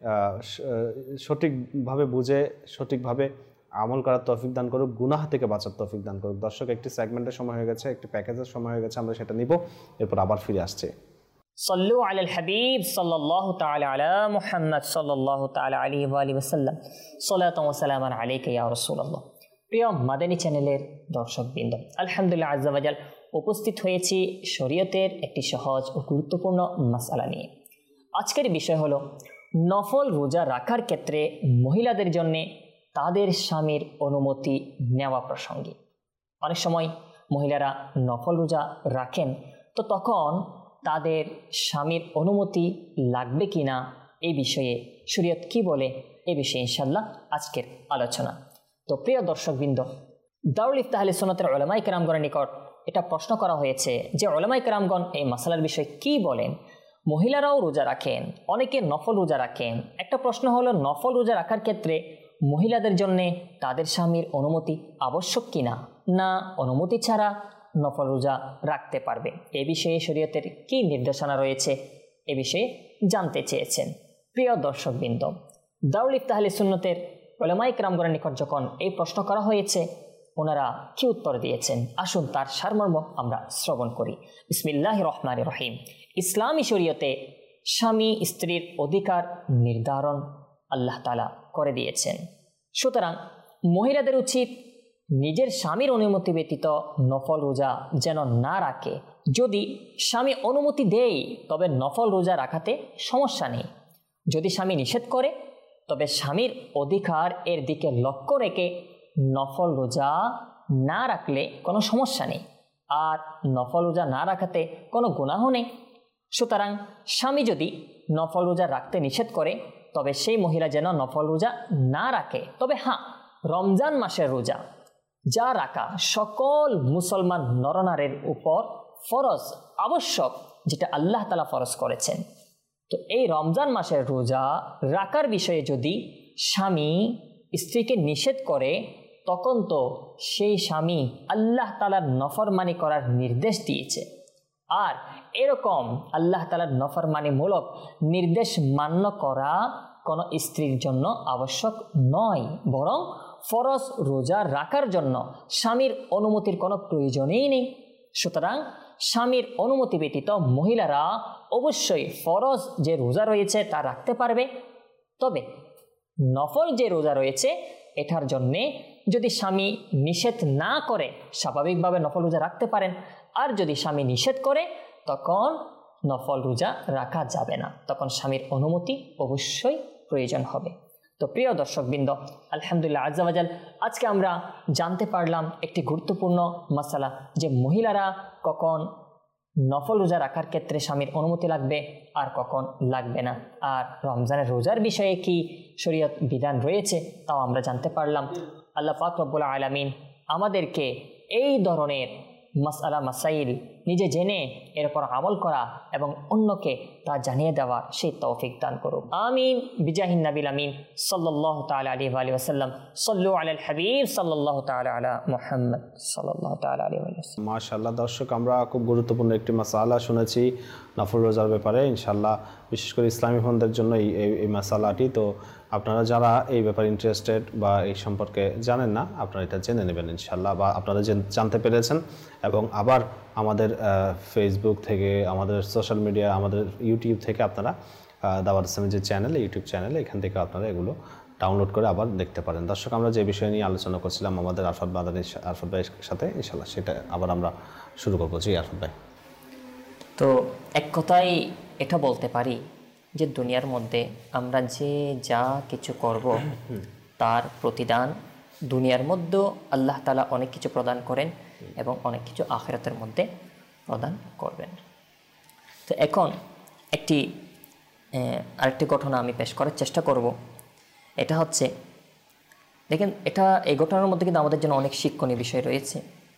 সঠিকভাবে বুঝে সঠিকভাবে আমল করার তৌফিক দান করুক, গুনাহ থেকে বাঁচার তৌফিক দান করুক। দর্শক একটি সেগমেন্টের সময় হয়ে গেছে, একটি প্যাকেজের সময় হয়ে গেছে, আমরা সেটা নিব, এরপর আবার ফিরে আসছে। সাল্লু আলাল হাবিব সাল্লাল্লাহু তাআলা আলা মুহাম্মদ সাল্লাল্লাহু তাআলা আলাইহি ওয়া আলিহি ওয়াসাল্লাম, সালাতু ওয়া সালামান আলাইকা ইয়া রাসূলুল্লাহ। প্রিয় মাদানী চ্যানেলের দর্শকবৃন্দ, আলহামদুলিল্লাহ আজ্জা ওয়া জাল উপস্থিত হয়েছি শরীয়তের একটি সহজ ও গুরুত্বপূর্ণ মাসআলা নিয়ে। আজকের বিষয় হলো নফল রোজা রাখার ক্ষেত্রে মহিলাদের জন্য তাদের স্বামীর অনুমতি নেওয়া প্রসঙ্গে। অনেক সময় মহিলারা নফল রোজা রাখেন, তো তখন তাদের স্বামীর অনুমতি লাগবে কিনা এই বিষয়ে শরীয়ত কি বলে, এই বিষয়ে ইনশাআল্লাহ আজকের আলোচনা। তো প্রিয় দর্শকবৃন্দ, দারুল ইফতাহ আহলে সুন্নাতের উলামায়ে কেরামগণের নিকট এটা প্রশ্ন করা হয়েছে যে উলামায়ে কেরামগণ এই মাসালার বিষয়ে কি বলেন। মহিলারাও রোজা রাখেন, অনেকে নফল রোজা রাখেন। একটা প্রশ্ন হলো নফল রোজা রাখার ক্ষেত্রে মহিলাদের জন্যে তাদের স্বামীর অনুমতি আবশ্যক কিনা, না অনুমতি ছাড়া নফল রোজা রাখতে পারবে, এ বিষয়ে শরীয়তের কি নির্দেশনা রয়েছে এ বিষয়ে জানতে চেয়েছেন। প্রিয় দর্শকবৃন্দ, দারুল ইফতাহ আহলে সুন্নাতের উলামায়ে কেরামগণের নিকট যখন এই প্রশ্ন করা হয়েছে ওনারা কি উত্তর দিয়েছেন, আসুন তার সারমর্ম আমরা শ্রবণ করি। বিসমিল্লাহির রহমানির রহিম। ইসলামী শরীয়তে স্বামী স্ত্রীর অধিকার নির্ধারণ আল্লাহ তাআলা করে দিয়েছেন। সুতরাং মহিলাদের উচিত নিজের স্বামীর অনুমতি ব্যতীত নফল রোজা যেন না রাখে। যদি স্বামী অনুমতি দেয় তবে নফল রোজা রাখাতে সমস্যা নেই। যদি স্বামী নিষেধ করে তবে স্বামীর অধিকার এর দিকে লক্ষ্য রেখে নফল রোজা না রাখলে কোনো সমস্যা নেই, আর নফল রোজা না রাখাতে কোনো গুনাহ নেই। সুতরাং স্বামী যদি নফল রোজা রাখতে নিষেধ করে তবে সেই মহিলা যেন নফল রোজা না রাখে। তবে হ্যাঁ, রমজান মাসের রোজা যা রাখা সকল মুসলমান নরনারীর উপর ফরজ, আবশ্যক, যেটা আল্লাহ তাআলা ফরজ করেছেন। তো এই রমজান মাসের রোজা রাখার বিষয়ে যদি স্বামী স্ত্রীকে নিষেধ করে তখন তো সেই স্বামী আল্লাহ তাআলার নফরমানি করার নির্দেশ দিয়েছে। আর এরকম আল্লাহ তাআলার নফরমানিমূলক নির্দেশ মান্য করা কোনো স্ত্রীর জন্য আবশ্যক নয়, বরং ফরজ রোজা রাখার জন্য স্বামীর অনুমতির কোনো প্রয়োজনই নেই। সুতরাং স্বামীর অনুমতি ব্যতীত মহিলারা অবশ্যই ফরজ যে রোজা রয়েছে তা রাখতে পারবে। তবে নফল যে রোজা রয়েছে এটার জন্যে যদি স্বামী নিষেধ না করে স্বাভাবিকভাবে নফল রোজা রাখতে পারেন, আর যদি স্বামী নিষেধ করে তখন নফল রোজা রাখা যাবে না, তখন স্বামীর অনুমতি অবশ্যই প্রয়োজন হবে। তো প্রিয় দর্শকবৃন্দ, আলহামদুলিল্লাহ আজ্জা ওয়া জাল, আজকে আমরা জানতে পারলাম একটি গুরুত্বপূর্ণ মাসালা, যে মহিলারা কখন নফল রোজা রাখার ক্ষেত্রে স্বামীর অনুমতি লাগবে আর কখন লাগবে না, আর রমজানের রোজার বিষয়ে কি শরীয়ত বিধান রয়েছে তাও আমরা জানতে পারলাম। আল্লাহ পাক রব্বুল আলামিন আমাদেরকে এই ধরনের মাসআলা মাসাইল নিজে জেনে এর উপর আমল করা এবং অন্যকে তা জানিয়ে দেওয়ার সেই তৌফিক দান করুক। আমিন বিজাহিন নবিল আমিন সাল্লাল্লাহু তাআলা আলাইহি ওয়া সাল্লাম। সাল্লু আলাল হাবিব সাল্লাল্লাহু তাআলা আলা মুহাম্মদ সাল্লাল্লাহু তাআলা আলাইহি ওয়া সাল্লাম। মাশাআল্লাহ দর্শক, আমরা খুব গুরুত্বপূর্ণ একটি মাসালা শুনেছি নফল রোজার ব্যাপারে। ইনশাআল্লাহ বিশেষ করে ইসলামী বন্ধুদের জন্য এই এই মাসালাটি, তো আপনারা যারা এই ব্যাপারে ইন্টারেস্টেড বা এই সম্পর্কে জানেন না আপনারা এটা জেনে নেবেন ইনশাআল্লাহ, বা আপনারা জানতে পেরেছেন। এবং আবার আমাদের ফেসবুক থেকে, আমাদের সোশ্যাল মিডিয়া, আমাদের ইউটিউব থেকে আপনারা দাওয়াত ইসলামের যে চ্যানেল, ইউটিউব চ্যানেল, এখান থেকে আপনারা এগুলো ডাউনলোড করে আবার দেখতে পারেন। দর্শক, আমরা যে বিষয় নিয়ে আলোচনা করছিলাম আমাদের আরফাত মাদানী আরফাত ভাইয়ের সাথে, ইনশাআল্লাহ সেটা আবার আমরা শুরু করবো। জি আরফাত ভাই। তো এক কথায় এটা বলতে পারি যে দুনিয়ার মধ্যে আমরা যে যা কিছু করব তার প্রতিদান দুনিয়ার মধ্যেও আল্লাহ তাআলা অনেক কিছু প্রদান করেন এবং অনেক কিছু আখিরাতের মধ্যে প্রদান করবেন। তো এখন একটি আরেকটি ঘটনা আমি পেশ করার চেষ্টা করব। এটা হচ্ছে, দেখেন, এটা এই ঘটনার মধ্যে কিন্তু আমাদের জন্য অনেক শিক্ষণীয় বিষয় রয়েছে।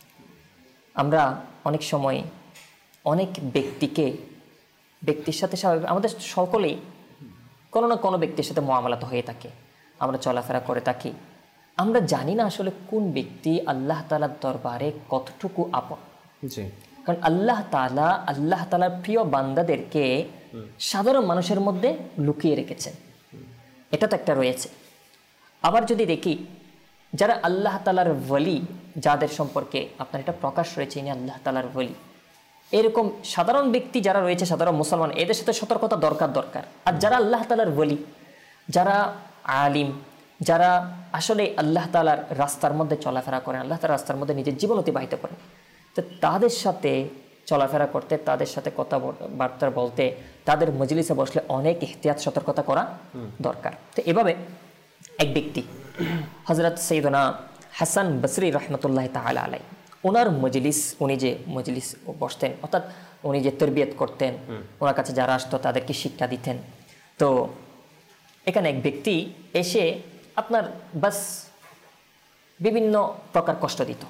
আমরা অনেক সময় অনেক ব্যক্তিকে ব্যক্তির সাথে স্বাভাবিক, আমাদের সকলেই কোনো না কোনো ব্যক্তির সাথে মুআমালাত হয়ে থাকে, আমরা চলাফেরা করে থাকি। আমরা জানি না আসলে কোন ব্যক্তি আল্লাহ তাআলার দরবারে কতটুকু আপন। জি, কারণ আল্লাহ তাআলা আল্লাহ তাআলার প্রিয় বান্দাদেরকে সাধারণ মানুষের মধ্যে লুকিয়ে রেখেছেন, এটা তো একটা রয়েছে। আবার যদি দেখি যারা আল্লাহ তাআলার ওয়ালি, যাদের সম্পর্কে আপনার এটা প্রকাশ রয়েছে ইনি আল্লাহ তাআলার ওয়ালি, এরকম সাধারণ ব্যক্তি যারা রয়েছে, সাধারণ মুসলমান, এদের সাথে সতর্কতা দরকার দরকার আর যারা আল্লাহ তাআলার ওয়ালি, যারা আলিম, যারা আসলে আল্লাহ তাআলার রাস্তার মধ্যে চলাফেরা করেন, আল্লাহ তাআলার রাস্তার মধ্যে নিজের জীবন অতিবাহিত করেন, তো তাদের সাথে চলাফেরা করতে, তাদের সাথে কথাবার্তা বলতে, তাদের মজলিসে বসলে অনেক ইহতিয়াত সতর্কতা করা দরকার। তো এভাবে এক ব্যক্তি হযরত সৈয়দনা হাসান বসরি রহমতুল্লাহ তাআলা আলাইহি, ওনার মজলিস, উনি যে মজলিস বসতেন, অর্থাৎ উনি যে তরবিয়ত করতেন, ওনার কাছে যারা আসতো তাদেরকে শিক্ষা দিতেন। তো এখানে এক ব্যক্তি এসে আপনার বাস বিভিন্ন প্রকার কষ্ট দিত।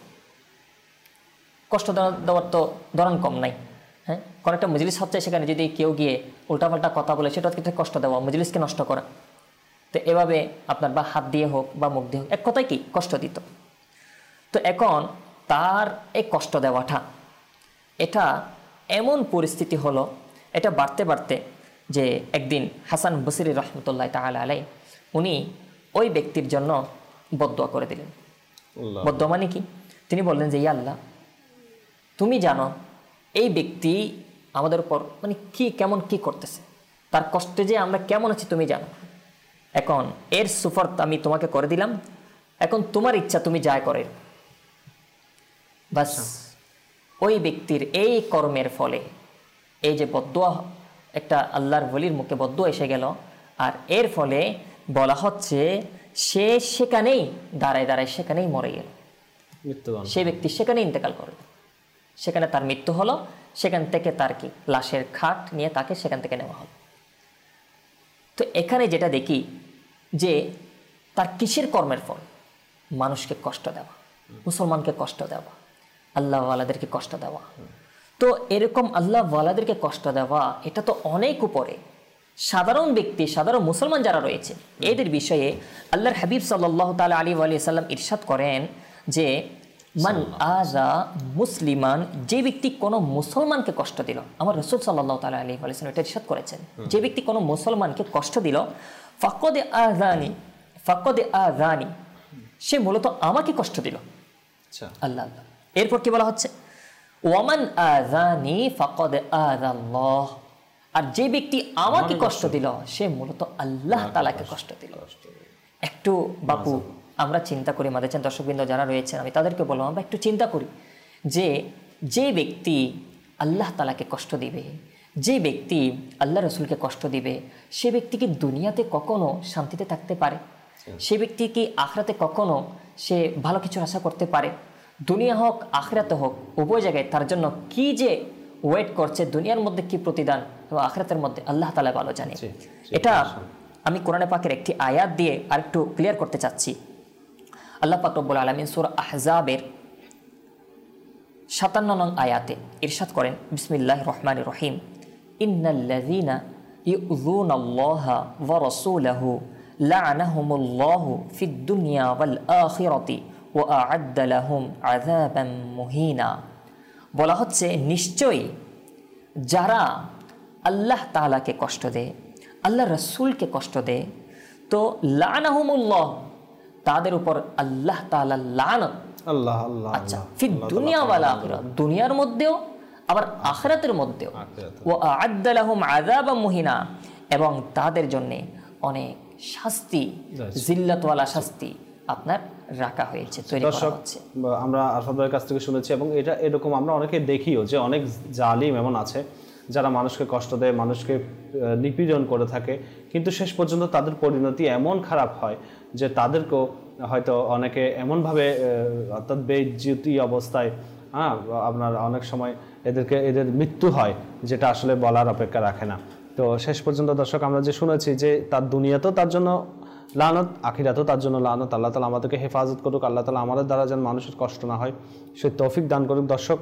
কষ্ট দেওয়ার তো ধরন কম নাই, হ্যাঁ, কোনো একটা মজলিস হচ্ছে, সেখানে যদি কেউ গিয়ে উল্টাপাল্টা কথা বলে সেটা হচ্ছে কষ্ট দেওয়া, মজলিসকে নষ্ট করা। তো এভাবে আপনার বা হাত দিয়ে হোক বা মুখ দিয়ে হোক, এক কথায় কি কষ্ট দিত। তো এখন তার এই কষ্ট দেওয়াটা, এটা এমন পরিস্থিতি হলো, এটা বাড়তে বাড়তে যে একদিন হাসান বসরি রহমতুল্লাহ তাআলা আলাইহি উনি ওই ব্যক্তির জন্য বদদুয়া করে দিলেন। বদদুয়া মানে কি? তিনি বললেন যে, ইয়া আল্লাহ, তুমি জানো এই ব্যক্তি আমাদের উপর মানে কি কেমন কি করতেছে, তার কষ্টে যে আমরা কেমন আছি তুমি জানো। এখন এর সুফরত আমি তোমাকে করে দিলাম, এখন তোমার ইচ্ছা তুমি যা করে বাস ওই ব্যক্তির এই কর্মের ফলে এই যে বদদুয়া, একটা আল্লাহর ওলির মুখে বদদুয়া এসে গেল, আর এর ফলে বলা হচ্ছে সে সেখানেই দাঁড়ায় দাঁড়ায় সেখানেই মরে গেল, মৃত্যুবরণ, সে ব্যক্তি সেখানে ইন্তেকাল করল, সেখানে তার মৃত্যু হলো, সেখান থেকে তার কি লাশের খাট নিয়ে তাকে সেখান থেকে নেওয়া হলো। তো এখানে যেটা দেখি যে তার কিসের কর্মের ফল? মানুষকে কষ্ট দেওয়া, মুসলমানকে কষ্ট দেওয়া, আল্লাহওয়ালাদেরকে কষ্ট দেওয়া। তো এরকম আল্লাহওয়ালাদেরকে কষ্ট দেওয়া এটা তো অনেক উপরে। সাধারণ ব্যক্তি, সাধারণ মুসলমান যারা রয়েছে এদের বিষয়ে আল্লাহর হাবিব সাল্লাল্লাহু তাআলা আলাইহি ওয়া সাল্লাম ইরশাদ করেন যে মান আযা মুসলিমান, যে ব্যক্তি কোনো মুসলমানকে কষ্ট দিল, আমার রাসূল সাল্লাল্লাহু তাআলা আলাইহি ওয়া সাল্লাম এটা ইরশাদ করেছেন, যে ব্যক্তি কোনো মুসলমানকে কষ্ট দিল ফাকাদ আযানি, ফাকাদ আযানি, সে মূলত আমাকে কষ্ট দিল। আচ্ছা, আল্লাহ আল্লাহ। এরপর কি বলা হচ্ছে? ওয়ামান আযানি ফাকাদ আযাল্লাহ, আর যে ব্যক্তি আমাকে কষ্ট দিল সে মূলত আল্লাহ তাআলাকে কষ্ট দিল। একটু বাপু আমরা চিন্তা করি, মাদেছেন দর্শকবৃন্দ যারা রয়েছেন, আমি তাদেরকে বললাম আমরা একটু চিন্তা করি যে যে ব্যক্তি আল্লাহ তাআলাকে কষ্ট দিবে, যে ব্যক্তি আল্লাহ রসুলকে কষ্ট দিবে, সে ব্যক্তি কি দুনিয়াতে কখনো শান্তিতে থাকতে পারে? সে ব্যক্তি কি আখিরাতে কখনো সে ভালো কিছুর আশা করতে পারে? দুনিয়া হোক আখিরাতে হোক উভয় জায়গায় তার জন্য কি যে ওয়েট করছে, দুনিয়ার মধ্যে কি প্রতিদান এবং আখিরাতের মধ্যে আল্লাহ তাআলা ভালো জানে। এটা আমি কোরআনে পাকের একটি আয়াত দিয়ে আরেকটু ক্লিয়ার করতে চাচ্ছি। আল্লাহ পাক রব্বুল আলামিন সূরা আহজাবের সাতান্ন নং আয়াতে ইরশাদ করেন, বিসমিল্লাহির রহমানির রহিম, ইন্নাল্লাযীনা ইউযুনাল্লাহা ওয়া রাসূলাহু লা'নাহুমুল্লাহু ফিদ দুনিয়া ওয়াল আখিরাতি ওয়া আ'আদ্দা লাহুম আযাবান মুহিনা। বলা হচ্ছে নিশ্চয়ই যারা আল্লাহ তাআলাকে কষ্ট দেয়, আল্লাহ রাসূলকে কষ্ট দেয়, তো লা'নাহুমুল্লাহ, তাদের উপর আল্লাহ তাআলা লানত। আল্লাহ আল্লাহ আচ্ছা, ফিদ দুনিয়া ওয়াল আখিরা, দুনিয়ার মধ্যেও আবার আখিরাতের মধ্যেও, ওয়া আ'আদ্দা লাহুম আযাবান মুহিনা, এবং তাদের জন্য অনেক শাস্তি, জিল্লাতওয়ালা শাস্তি আপনার রাখা হয়েছে, তৈরি করা হচ্ছে। আমরা আরফাত ভাইয়ের কাছ থেকে শুনেছি এবং এটা এরকম আমরা অনেকে দেখিও যে অনেক জালিম এমন আছে যারা মানুষকে কষ্ট দেয়, মানুষকে নিপীড়ন করে থাকে, কিন্তু শেষ পর্যন্ত তাদের পরিণতি এমন খারাপ হয় যে তাদেরকেও হয়তো অনেকে এমনভাবে অর্থাৎ বেইজ্জতি অবস্থায়, হ্যাঁ আপনার অনেক সময় এদেরকে এদের মৃত্যু হয় যেটা আসলে বলার অপেক্ষা রাখে না। তো শেষ পর্যন্ত দর্শক আমরা যে শুনেছি যে তার দুনিয়াতেও তার জন্য লানত, আখিরাতেও তার জন্য লানত। আল্লাহ তাআলা আমাদেরকে হেফাজত করুক, আল্লাহ তাআলা আমাদের দ্বারা যেন মানুষের কষ্ট না হয় সে তৌফিক দান করুক। দর্শক,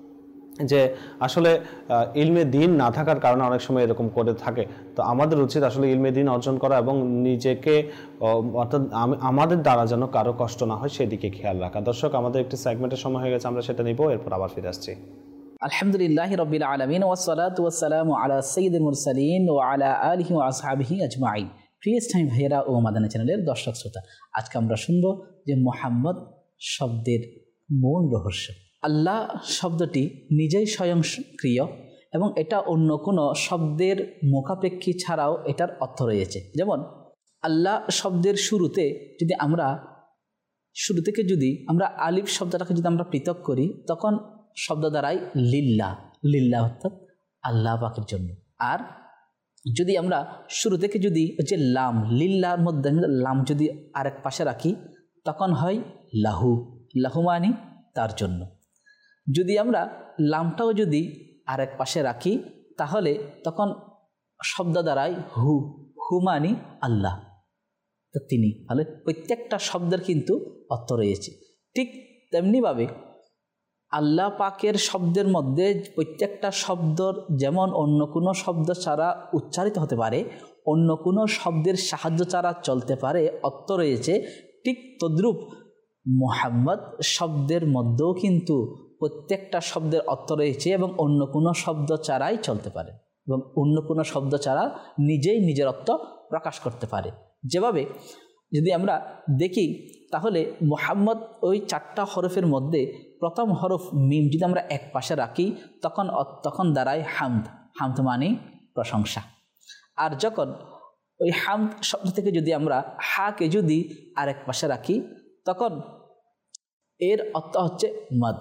যে আসলে ইলমে দ্বীন না থাকার কারণে অনেক সময় এরকম করে থাকে, তো আমাদের উচিত আসলে ইলমে দ্বীন অর্জন করা এবং নিজেকে অর্থাৎ আমাদের দ্বারা যেন কারো কষ্ট না হয় সেদিকে খেয়াল রাখা। দর্শক, আমাদের একটি সেগমেন্টের সময় হয়ে গেছে, আমরা সেটা নিব, এরপর আবার ফিরে আসছি। আলহামদুলিল্লাহি রাব্বিল আলামিন ওয়াস সালাতু ওয়াস সালামু আলা সাইয়্যিদিল মুরসালিন ওয়া আলা আলিহি ওয়া আসহাবিহি আজমাইন। প্রিয় ইসলামী ভাইয়েরা ও মাদানী চ্যানেলের দর্শক শ্রোতা, আজকে আমরা শুনব যে মুহাম্মদ শব্দের মূল রহস্য। আল্লাহ শব্দটি নিজেই স্বয়ংক্রিয় এবং এটা অন্য কোনো শব্দের মুখাপেক্ষী ছাড়াও এটার অর্থ রয়েছে। যেমন আল্লাহ শব্দের শুরুতে যদি আমরা শুরু থেকে যদি আমরা আলিফ শব্দটাকে যদি আমরা পৃথক করি, তখন শব্দ দ্বারাই লিল্লাহ, লিল্লাহ অর্থাৎ আল্লাহ পাকের জন্য। আর যদি আমরা শুরু থেকে যদি যে লাম, লিল্লাহর মধ্যে লাম যদি আরেক পাশে রাখি, তখন হয় লাহু, লাহু মানি তার জন্য। যদি আমরা লামটাও যদি আরেক পাশে রাখি, তাহলে তখন শব্দ দ্বারাই হু, হু মানি আল্লাহ, তো তিনি। তাহলে প্রত্যেকটা শব্দের কিন্তু অর্থ রয়েছে। ঠিক তেমনিভাবে আল্লাহ পাকের শব্দের মধ্যে প্রত্যেকটা শব্দর যেমন অন্য কোনো শব্দ ছাড়া উচ্চারিত হতে পারে, অন্য কোনো শব্দের সাহায্য ছাড়া চলতে পারে, অর্থ রয়েছে, ঠিক তদ্রূপ মুহাম্মদ শব্দের মধ্যেও কিন্তু প্রত্যেকটা শব্দের অর্থ রয়েছে এবং অন্য কোনো শব্দ ছাড়াই চলতে পারে এবং অন্য কোনো শব্দ ছাড়া নিজেই নিজের অর্থ প্রকাশ করতে পারে। যেভাবে যদি আমরা দেখি, তাহলে মুহাম্মদ ওই চারটা হরফের মধ্যে প্রথম হরফ মিম যদি আমরা এক পাশে রাখি, তখন তখন দাঁড়ায় হামদ, হামদ মানে প্রশংসা। আর যখন ওই হামদ শব্দ থেকে যদি আমরা হাকে যদি আরেক পাশে রাখি, তখন এর অর্থ হচ্ছে মদ,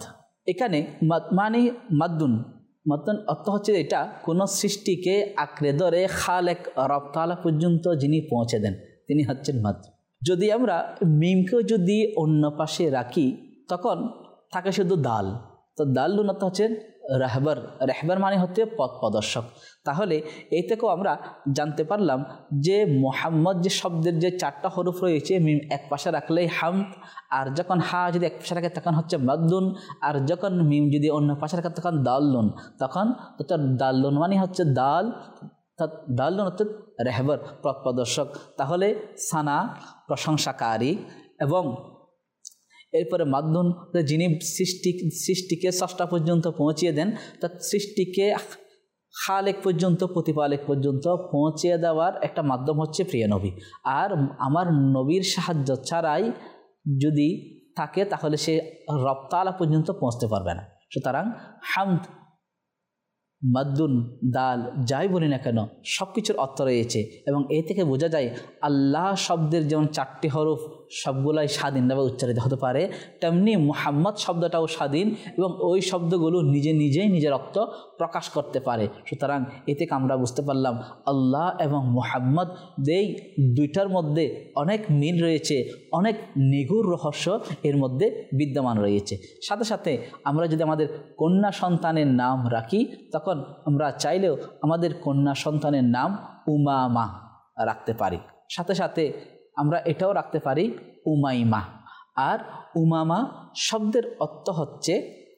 এখানে মানে মাদ্দুন, মাদ্দুন অর্থ হচ্ছে এটা কোনো সৃষ্টিকে আঁকড়ে ধরে খালেক রব তাআলা পর্যন্ত যিনি পৌঁছে দেন তিনি হচ্ছেন মাদ। যদি আমরা মিমকেও যদি অন্য পাশে রাখি তখন থাকে শুধু দাল, তো দালুন অর্থ হচ্ছে রাহবার, রাহবার মানে হচ্ছে পথ প্রদর্শক। তাহলে এই থেকেও আমরা জানতে পারলাম যে মোহাম্মদ যে শব্দের যে চারটা হরফ রয়েছে মিম এক পাশে রাখলেই হামদ, আর যখন হা যদি এক পাশে রাখে তখন হচ্ছে মাদ্দুন, আর যখন মিম যদি অন্য পাশে রাখে তখন দাল্লুন, তখন তো দাল্লুন মানে হচ্ছে দাল, দাল্লুন হচ্ছে রাহবার পথ প্রদর্শক। তাহলে সানা প্রশংসাকারী, এবং এরপরে মাদ্দুন যিনি সৃষ্টি সৃষ্টিকে ষষ্ঠা পর্যন্ত পৌঁছিয়ে দেন, তা সৃষ্টিকে খালেক পর্যন্ত প্রতিপালক পর্যন্ত পৌঁছিয়ে দেওয়ার একটা মাধ্যম হচ্ছে প্রিয় নবী। আর আমার নবীর সাহায্য ছাড়াই যদি থাকে তাহলে সে রব তাআলা পর্যন্ত পৌঁছতে পারবে না। সুতরাং হামদ, মাদ্দুন, দাল যাই বলি না কেন সব কিছুর অর্থ রয়েছে, এবং এ থেকে বোঝা যায় আল্লাহ শব্দের যেমন চারটি হরফ সবগুলাই স্বাধীনভাবে উচ্চারিত হতে পারে, তেমনি মুহাম্মদ শব্দটাও স্বাধীন এবং ওই শব্দগুলো নিজে নিজেই নিজের অর্থ প্রকাশ করতে পারে। সুতরাং এ থেকে আমরা বুঝতে পারলাম আল্লাহ এবং মুহাম্মদ এই দুইটার মধ্যে অনেক মিল রয়েছে, অনেক নিগুড় রহস্য এর মধ্যে বিদ্যমান রয়েছে। সাথে সাথে আমরা যদি আমাদের কন্যা সন্তানের নাম রাখি তখন আমরা চাইলেও আমাদের কন্যা সন্তানের নাম উমামা রাখতে পারি, সাথে সাথে আমরা এটাও রাখতে পারি উমাইমা। আর উমামা শব্দের অর্থ হচ্ছে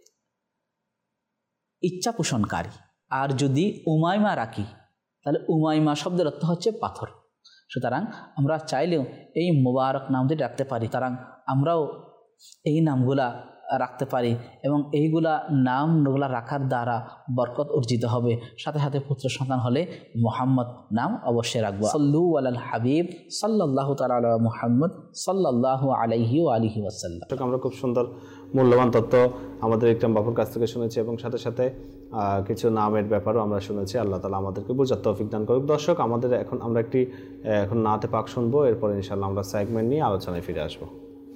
ইচ্ছা পোষণকারী, আর যদি উমাইমা রাখি তাহলে উমাইমা শব্দের অর্থ হচ্ছে পাথর। সুতরাং আমরা চাইলেও এই মোবারক নামটি রাখতে পারি, সুতরাং আমরাও এই নামগুলা রাখতে পারি এবং এইগুলা নামগুলা রাখার দ্বারা বরকত অর্জিত হবে। সাথে সাথে পুত্র সন্তান হলে মুহাম্মদ নাম অবশ্যই রাখবো। সাল্লু আলাল হাবিব সাল্লাল্লাহু তাআলা আলা মুহাম্মদ সাল্লাল্লাহু আলাইহি ওয়া আলিহি ওয়াসাল্লাম। আমরা খুব সুন্দর মূল্যবান তথ্য আমাদের ইকরাম বাবুর কাছ থেকে শুনেছি এবং সাথে সাথে কিছু নামের ব্যাপারও আমরা শুনেছি। আল্লাহ তাআলা আমাদেরকে বোঝার তৌফিক দান করুক। দর্শক, আমাদের এখন আমরা একটি এখন নাতে পাক শুনবো, এরপর ইনশাআল্লাহ আমরা সেগমেন্ট নিয়ে আলোচনায় ফিরে আসবো।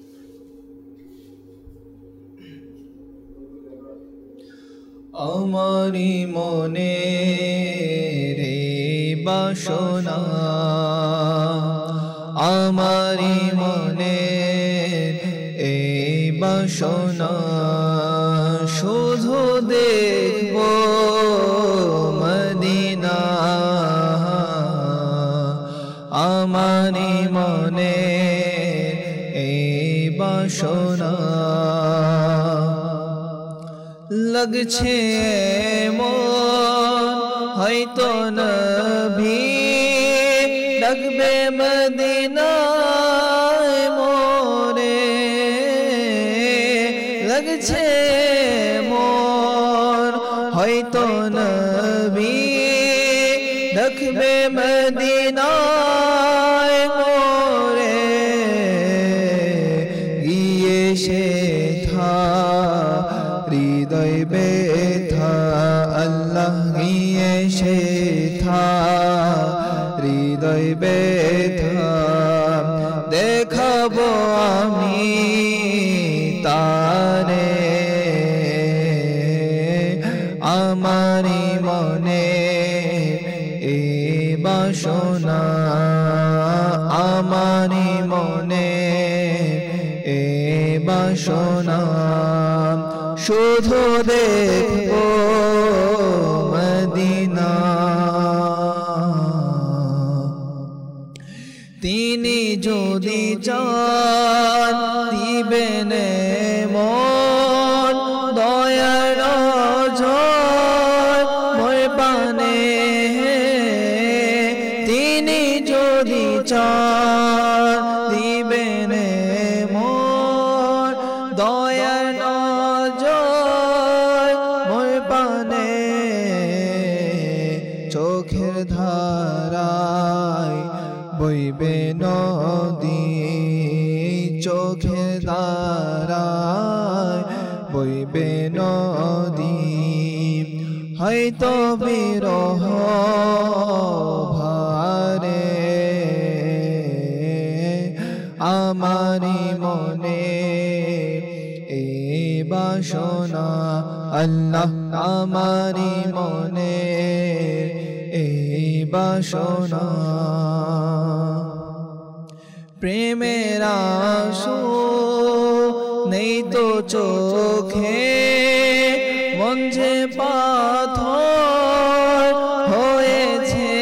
আমারি মনে রে বাসনা, আমারি মনে এই বাসনা, শুধু দেখব মদিনা। আমারি মনে এই বাসনা, লাগছে মন হয়তো নবী ডাকবে মদিনায় মোরে, লাগছে মন হয়তো নবী ডাকবে মদিনায় মোরে, গিয়ে সে থা হৃদয় ব্যথা আল্লাহ গিয়ে সে থা হৃদয় ব্যথা, দেখাবো আমি তারে। আমারি মনে এই বাসনা, আমারি মনে এই বাসনা, শুধু দেখবো মদিনা। তিনি যদি চান দিবেন মন দয়ার জয় মই পানে, তিনি যদি চান দিবেন মন দয়ার চোখের ধারায় বইবে নদী, চোখের ধারায় বইবে নদী, হয়তো বিরহ ভারে। আমারি মনে এই বাসনা, আল্লাহ আমারি মনে এই বাসনা প্রেমের আশু নেই তো চোখে মন যে পাথর হয়েছে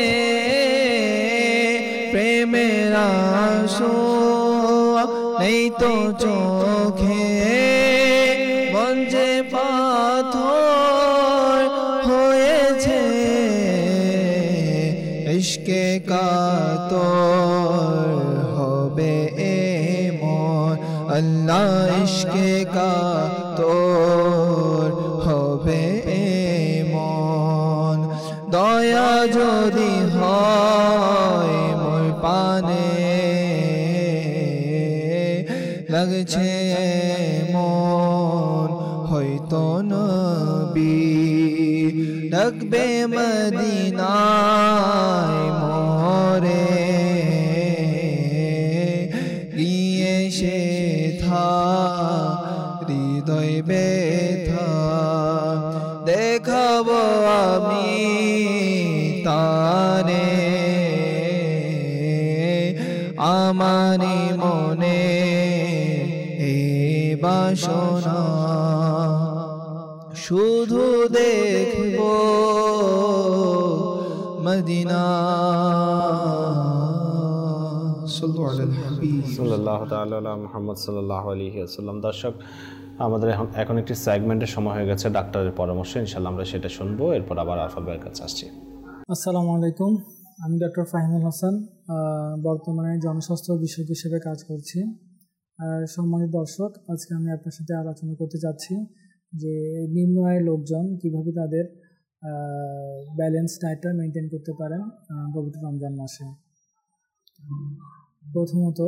প্রেমের আশু নেই তো চোখে মন যে পাথর হয়েছে ইশকে কাতর হবে এমন আল্লাহ ইশকে কাতর হবে এমন দয়া যদি হয় মোর পানে লাগছে মন হয়তো নবী ডাকবে মদিনায় মোরে গিয়ে সে থা হৃদয় ব্যথা দেখাবো আমি তারে আমারি মনে এই বাসনা শুধু দেখবো মদিনা সাল্লাল্লাহু তাআলা আলা মুহাম্মদ সাল্লাল্লাহু আলাইহি ওয়াসাল্লাম। দর্শক, আমাদের এখন এখন একটি সেগমেন্টের সময় হয়ে গেছে ডাক্তারের পরামর্শ, ইনশাআল্লাহ আমরা সেটা শুনবো, এরপর আবার আরফাত ভাইয়ের কাছে আসছি। আসসালামু আলাইকুম, আমি ডক্টর ফাহিমুল হাসান, বর্তমানে জনস্বাস্থ্য বিশেষজ্ঞ হিসেবে কাজ করছি। সম্মানিত দর্শক, আজকে আমি আপনার সাথে আলোচনা করতে চাচ্ছি যে নিম্ন আয়ের লোকজন কীভাবে তাদের ব্যালেন্স ডায়েটটা মেনটেন করতে পারেন পবিত্র রমজান মাসে। প্রথমত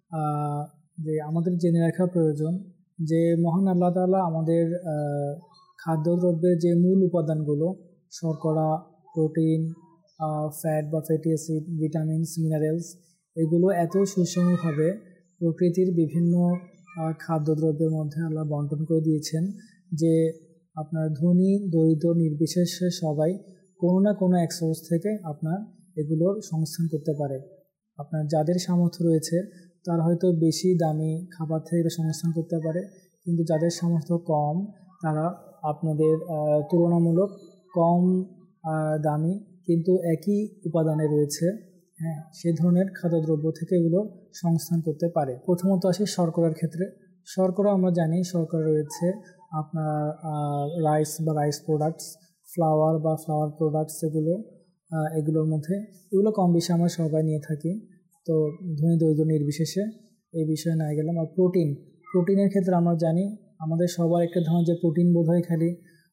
যে আমাদের জেনে রাখা প্রয়োজন যে মহান আল্লাহ তাআলা আমাদের খাদ্যদ্রব্যের যে মূল উপাদানগুলো শর্করা, প্রোটিন, ফ্যাট বা ফ্যাটি অ্যাসিড, ভিটামিনস, মিনারেলস এগুলো এত সুষমভাবে প্রকৃতির বিভিন্ন খাদ্যদ্রব্যের মধ্যে আল্লাহ বন্টন করে দিয়েছেন যে আপনার ধনী দরিদ্র নির্বিশেষে সবাই কোনো না কোনো এক সোর্স থেকে আপনার এগুলোর সংস্থান করতে পারে। আপনার যাদের সামর্থ্য রয়েছে তারা হয়তো বেশি দামি খাবার থেকে এটা সংস্থান করতে পারে, কিন্তু যাদের সামর্থ্য কম তারা আপনাদের তুলনামূলক কম দামি কিন্তু একই উপাদানে রয়েছে, হ্যাঁ, সে ধরনের খাদ্যদ্রব্য থেকে এগুলো সংস্থান করতে পারে। প্রথমত আসি শর্করার ক্ষেত্রে। শর্করা আমরা জানি শর্করা রয়েছে আপনার রাইস বা রাইস প্রোডাক্টস, ফ্লাওয়ার বা ফ্লাওয়ার প্রোডাক্টস, এগুলো এগুলোর মধ্যে এগুলো কম বেশি আমরা সবাই নিয়ে থাকি, তো ধনী দরিদ্র নির্বিশেষে এই বিষয়ে না গেলাম। আর প্রোটিন প্রোটিনের ক্ষেত্রে আমরা জানি আমাদের সবার একটা ধরনের যে প্রোটিন বোধ হয় খালি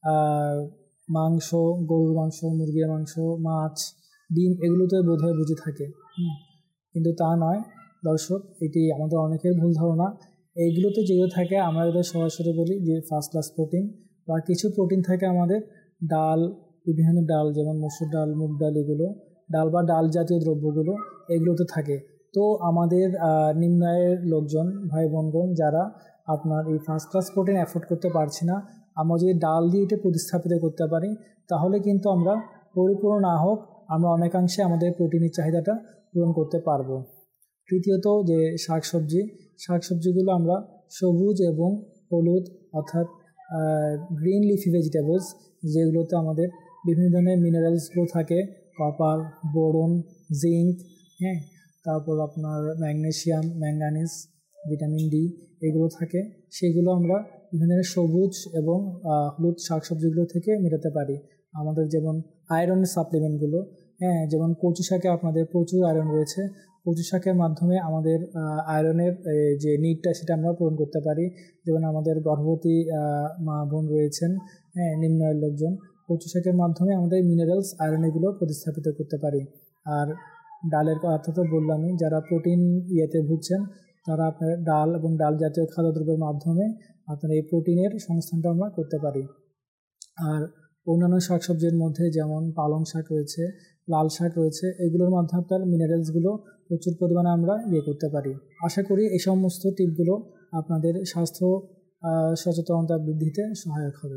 মাংস, গরুর মাংস, মুরগির মাংস, মাছ, ডিম এগুলোতে বোধ হয় বুঝে থাকে, কিন্তু তা নয় দর্শক, এটি আমাদের অনেকের ভুল ধারণা। এইগুলোতে যেগুলো থাকে আমরা এদের সরাসরি বলি যে ফার্স্ট ক্লাস প্রোটিন, বা কিছু প্রোটিন থাকে আমাদের ডাল, বিভিন্ন ডাল যেমন মসুর ডাল, মুগ ডাল, এগুলো ডাল বা ডাল জাতীয় দ্রব্যগুলো এগুলোতে থাকে। তো আমাদের নিম্ন আয়ের লোকজন ভাই বোনগণ যারা আপনার এই ফার্স্ট ক্লাস প্রোটিন অ্যাফোর্ড করতে পারছি না, আমরা যদি ডাল দিয়ে এটা প্রতিস্থাপিত করতে পারি তাহলে কিন্তু আমরা পরিপূর্ণ না হোক আমরা অনেকাংশে আমাদের প্রোটিনের চাহিদাটা পূরণ করতে পারবো। তৃতীয়ত যে শাকসবজি শাকসবজিগুলো আমরা সবুজ এবং হলুদ অর্থাৎ গ্রিন লিফি ভেজিটেবলস, যেগুলোতে আমাদের বিভিন্ন ধরনের মিনারেলসগুলো থাকে, কপার, বোরন, জিঙ্ক, হ্যাঁ, তারপর আপনার ম্যাগনেশিয়াম, ম্যাঙ্গানিজ, ভিটামিন ডি এগুলো থাকে, সেগুলো আমরা বিভিন্ন ধরনের সবুজ এবং হলুদ শাকসবজিগুলো থেকে মেটাতে পারি। আমাদের যেমন আয়রনের সাপ্লিমেন্টগুলো, হ্যাঁ, যেমন কচু শাকে আপনাদের প্রচুর আয়রন রয়েছে, কচু শাকের মাধ্যমে আমাদের আয়রনের যে নিডটা সেটা আমরা পূরণ করতে পারি। যেমন আমাদের গর্ভবতী মা বোন রয়েছেন, হ্যাঁ, নিম্ন আয়ের লোকজন, কচু শাকের মাধ্যমে আমাদের মিনারেলস, আয়রন এগুলো প্রতিস্থাপিত করতে পারি। আর ডালের কথা তো বললামই, যারা প্রোটিন ইয়েতে ভুগছেন তারা আপনার ডাল এবং ডাল জাতীয় খাদ্যদ্রব্যের মাধ্যমে আপনার এই প্রোটিনের সংস্থানটা আমরা করতে পারি। আর অন্যান্য শাকসবজির মধ্যে যেমন পালং শাক রয়েছে, লাল শাক রয়েছে, এগুলোর মাধ্যমে আপনার মিনারেলসগুলো প্রচুর পরিমাণে আমরা ইয়ে করতে পারি। আশা করি এই সমস্ত টিপগুলো আপনাদের স্বাস্থ্য সচেতনতা বৃদ্ধিতে সহায়ক হবে।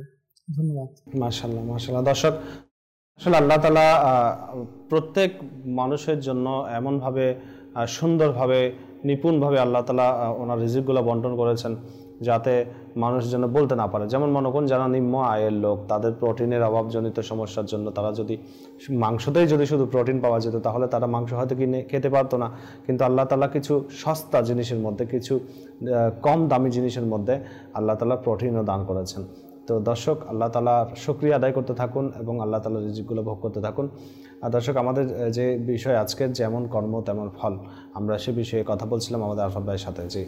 ধন্যবাদ। মাশাআল্লাহ মাশাআল্লাহ। দর্শক, আসলে আল্লাহ তাআলা প্রত্যেক মানুষের জন্য এমনভাবে সুন্দরভাবে নিপুণভাবে আল্লাহ তাআলা ওনার রিজিকগুলো বন্টন করেছেন যাতে মানুষ যেন বলতে না পারে। যেমন মনে করুন যারা নিম্ন আয়ের লোক, তাদের প্রোটিনের অভাবজনিত সমস্যার জন্য তারা যদি মাংসতেই যদি শুধু প্রোটিন পাওয়া যেত তাহলে তারা মাংস হয়তো কিনে খেতে পারতো না, কিন্তু আল্লাহ তাআলা কিছু সস্তা জিনিসের মধ্যে, কিছু কম দামি জিনিসের মধ্যে আল্লাহ তাআলা প্রোটিনও দান করেছেন। তো দর্শক, আল্লাহ তাআলার শুকরিয়া আদায় করতে থাকুন এবং আল্লাহ তাআলার রিজিকগুলো ভোগ করতে থাকুন। আর দর্শক, আমাদের যে বিষয় আজকের যেমন কর্ম তেমন ফল, আমরা সে বিষয়ে কথা বলছিলাম আমাদের আরফাত ভাইয়ের সাথে। জি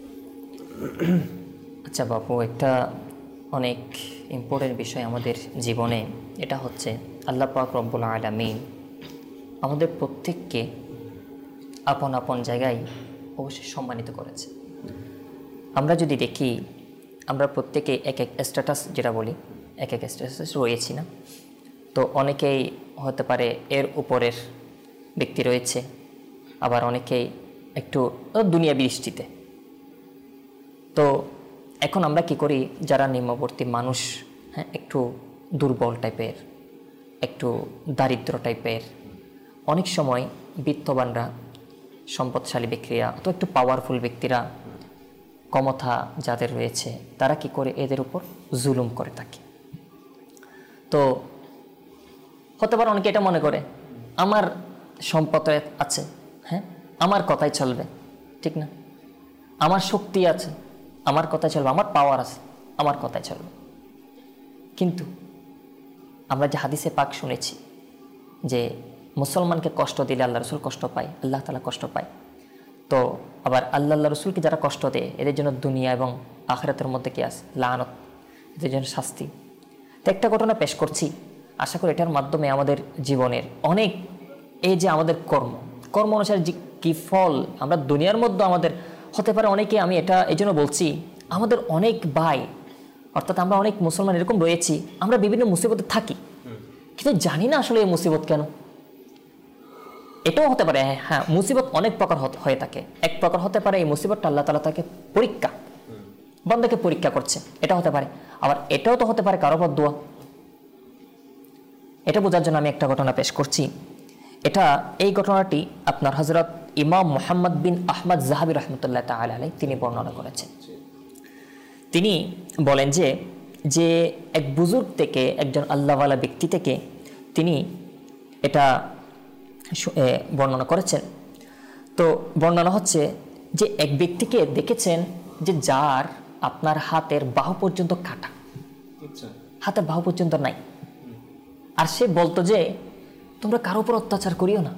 আচ্ছা বাপু, একটা অনেক ইম্পর্টেন্ট বিষয় আমাদের জীবনে, এটা হচ্ছে আল্লাহ পাক রব্বুল আলামিন আমাদের প্রত্যেককে আপন আপন জায়গায় অবশ্যই সম্মানিত করেছে। আমরা যদি দেখি, আমরা প্রত্যেকে এক এক স্ট্যাটাস, যেটা বলি এক এক স্ট্যাটাস রয়েছি না? তো অনেকেই হতে পারে এর উপরের ব্যক্তি রয়েছে, আবার অনেকেই একটু দুনিয়া দৃষ্টিতে। তো এখন আমরা কি করি, যারা নিম্নবর্তী মানুষ, হ্যাঁ, একটু দুর্বল টাইপের, একটু দারিদ্র টাইপের, অনেক সময় বিত্তবানরা, সম্পদশালী ব্যক্তিরা অথবা একটু পাওয়ারফুল ব্যক্তিরা, ক্ষমতা যাদের রয়েছে, তারা কি করে এদের উপর জুলুম করে থাকে। তো হতে পারে অনেকে এটা মনে করে আমার সম্পদ আছে, হ্যাঁ, আমার কথাই চলবে, ঠিক না? আমার শক্তি আছে, আমার কথাই চলবে, আমার পাওয়ার আছে, আমার কথাই চলবে। কিন্তু আমরা যে হাদিসে পাক শুনেছি যে মুসলমানকে কষ্ট দিলে আল্লাহ রসুল কষ্ট পায়, আল্লাহ তাআলা কষ্ট পায়। তো আবার আল্লাহ আল্লাহ রসুলকে যারা কষ্ট দেয় এদের জন্য দুনিয়া এবং আখিরাতের মধ্যে কি আছে? লানত, এদের জন্য শাস্তি। তো একটা ঘটনা পেশ করছি, আশা করি এটার মাধ্যমে আমাদের জীবনের অনেক, এই যে আমাদের কর্ম কর্ম অনুসারে যে কী ফল আমরা দুনিয়ার মধ্যে আমাদের হতে পারে। অনেকে, আমি এটা এই জন্য বলছি, আমাদের অনেক ভাই, অর্থাৎ আমরা অনেক মুসলমান এরকম রয়েছি, আমরা বিভিন্ন মুসিবতে থাকি কিন্তু জানি না আসলে এই মুসিবত কেন। এটাও হতে পারে, হ্যাঁ, মুসিবত অনেক প্রকার হয়ে থাকে। এক প্রকার হতে পারে এই মুসিবতটা আল্লাহ তাআলা তাকে পরীক্ষা, বান্দাকে পরীক্ষা করছে, এটা হতে পারে। আবার এটাও তো হতে পারে কারো পর দোয়া। এটা বোঝার জন্য আমি একটা ঘটনা পেশ করছি। এটা এই ঘটনাটি আপনার হযরত ইমাম মুহাম্মদ বিন আহমদ যাহাবী রহমতুল্লাহ তাআলা আলাইহি তিনি বর্ণনা করেছেন। তিনি বলেন যে যে এক বুজুর্গ থেকে, একজন আল্লাহওয়ালা ব্যক্তি থেকে তিনি এটা বর্ণনা করেছেন। তো বর্ণনা হচ্ছে যে এক ব্যক্তিকে দেখেছেন যে যার আপনার হাতের বাহু পর্যন্ত কাটা, হাতের বাহু পর্যন্ত নাই। আর সে বলতো যে তোমরা কারো উপর অত্যাচার করিও না,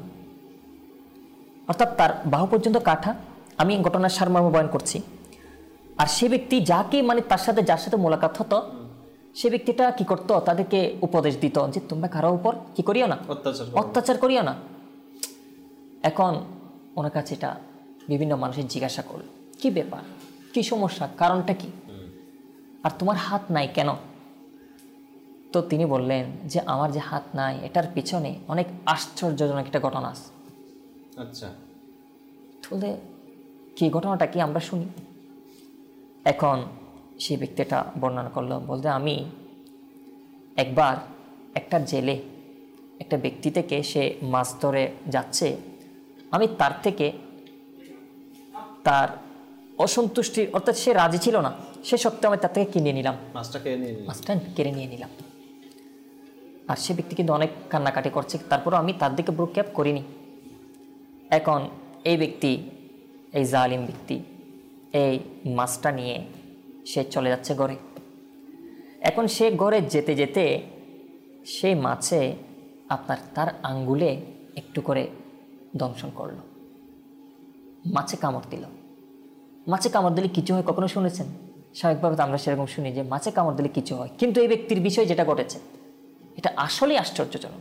অর্থাৎ তার বাহু পর্যন্ত কাটা। আমি ঘটনার সারমর্ম বয়ান করছি। আর সে ব্যক্তি যাকে, মানে তার সাথে যার সাথে মোলাকাত হতো, সে ব্যক্তিটা কি করতো, তাদেরকে উপদেশ দিত যে তোমরা কারো উপর কি করিও না, অত্যাচার করিও না। এখন ওনার কাছে এটা বিভিন্ন মানুষের জিজ্ঞাসা করল, কি ব্যাপার, কি সমস্যা, কারণটা কি, আর তোমার হাত নাই কেন? তো তিনি বললেন যে আমার যে হাত নাই এটার পিছনে অনেক আশ্চর্যজনক একটা ঘটনা আছে। আচ্ছা, তাহলে কি ঘটনাটা কি আমরা শুনি। এখন সেই ব্যক্তিটা বর্ণনা করলো, বলতে আমি একবার একটা জেলে একটা ব্যক্তি থেকে সে মাছ ধরে যাচ্ছে, আমি তার থেকে তার অসন্তুষ্টি, অর্থাৎ সে রাজি ছিল না, সে সত্ত্বেও আমি তার থেকে কিনে নিলাম, মাছটা কেড়ে নিয়ে মাছটা কেড়ে নিয়ে নিলাম। আর সে ব্যক্তি কিন্তু অনেক কান্নাকাটি করছে, তারপরেও আমি তার দিকে ভ্রুক্ষেপ করিনি। এখন এই ব্যক্তি, এই জালিম ব্যক্তি, এই মাছটা নিয়ে সে চলে যাচ্ছে ঘরে। এখন সে ঘরে যেতে যেতে সেই মাছে আপনার তার আঙ্গুলে একটু করে দংশন করলো, মাছে কামড় দিল। মাছে কামড় দিলে কিছু হয়, কখনো শুনেছেন? স্বাভাবিকভাবে তো আমরা সেরকম শুনি যে মাছে কামড় দিলে কিছু হয়, কিন্তু এই ব্যক্তির বিষয় যেটা ঘটেছে এটা আসলেই আশ্চর্যজনক।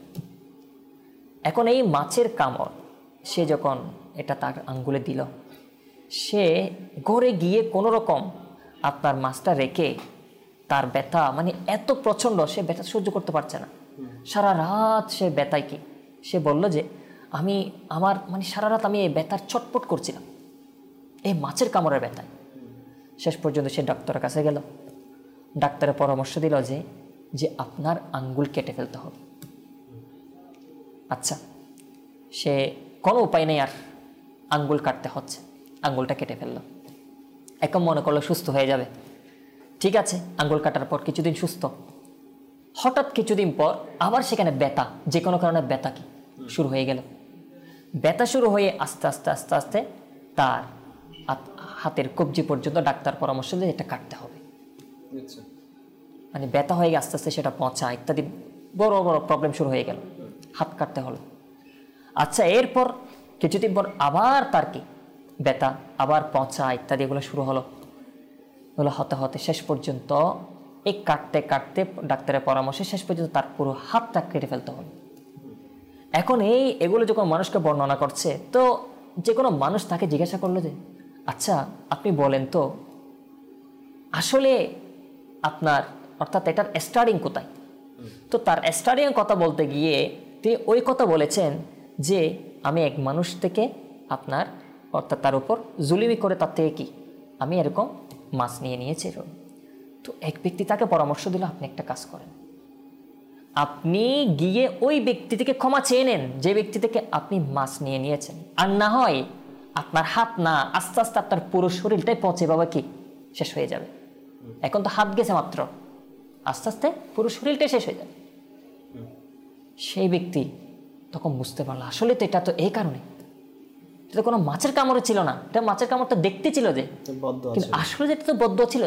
এখন এই মাছের কামড় সে যখন এটা তার আঙ্গুলে দিল, সে ঘরে গিয়ে কোনো রকম আপনার মাছটা রেখে তার ব্যথা, মানে এত প্রচণ্ড, সে ব্যথা সহ্য করতে পারছে না। সারা রাত সে ব্যথায় কি, সে বলল যে আমি আমার মানে সারা রাত আমি এই ব্যথার ছটপট করছিলাম এই মাছের কামড়ের ব্যথায়। শেষ পর্যন্ত সে ডাক্তারের কাছে গেল। ডাক্তারের পরামর্শ দিল যে যে আপনার আঙ্গুল কেটে ফেলতে হবে। আচ্ছা, সে কোনো উপায় নেই, আর আঙ্গুল কাটতে হচ্ছে, আঙ্গুলটা কেটে ফেললো। এখন মনে করলো সুস্থ হয়ে যাবে, ঠিক আছে। আঙ্গুল কাটার পর কিছুদিন সুস্থ, হঠাৎ কিছুদিন পর আবার সেখানে ব্যথা, যে কোনো কারণে ব্যথা কি শুরু হয়ে গেল। ব্যথা শুরু হয়ে আস্তে আস্তে আস্তে আস্তে তার হাতের কবজি পর্যন্ত ডাক্তার পরামর্শ দিয়ে এটা কাটতে হবে। মানে ব্যথা হয়ে গিয়ে আস্তে আস্তে সেটা পচা ইত্যাদি বড় বড় প্রবলেম শুরু হয়ে গেল, হাত কাটতে হলো। আচ্ছা, এরপর কিছুদিন পর আবার তার কি ব্যথা, আবার পচা ইত্যাদি এগুলো শুরু হলো। এগুলো হতে হতে শেষ পর্যন্ত এই কাটতে কাটতে ডাক্তারের পরামর্শে শেষ পর্যন্ত তার পুরো হাতটা কেটে ফেলতে হলো। এখন এই এগুলো যখন মানুষকে বর্ণনা করছে, তো যে কোনো মানুষ তাকে জিজ্ঞাসা করলো যে আচ্ছা আপনি বলেন তো আসলে আপনার অর্থাৎ এটার স্টার্টিং কোথায়? তো তার স্টার্টিং কথা বলতে গিয়ে তিনি ওই কথা বলেছেন যে আমি এক মানুষ থেকে আপনার অর্থাৎ তার উপর জুলুমি করে তার থেকে কি আমি এরকম মাছ নিয়ে নিয়েছি। তো এক ব্যক্তি তাকে পরামর্শ দিল, আপনি একটা কাজ করেন, আপনি গিয়ে ওই ব্যক্তি থেকে ক্ষমা চেয়ে নেন যে ব্যক্তি থেকে আপনি মাছ নিয়ে নিয়েছেন, আর না হয় আপনার হাত না আস্তে আস্তে আপনার পুরো শরীরটাই পচে বাবা কি শেষ হয়ে যাবে। এখন তো হাত গেছে মাত্র, আস্তে আস্তে পুরো শরীরটাই শেষ হয়ে যাবে। সেই ব্যক্তি তখন বুঝতে পারলো আসলে তো এটা তো এই কারণে, এটা তো কোনো মাছের কামড়ে ছিল না, এটা মাছের কামড়টা দেখতে ছিল যে, কিন্তু আসলে যেটা তো বদ্ধ ছিল।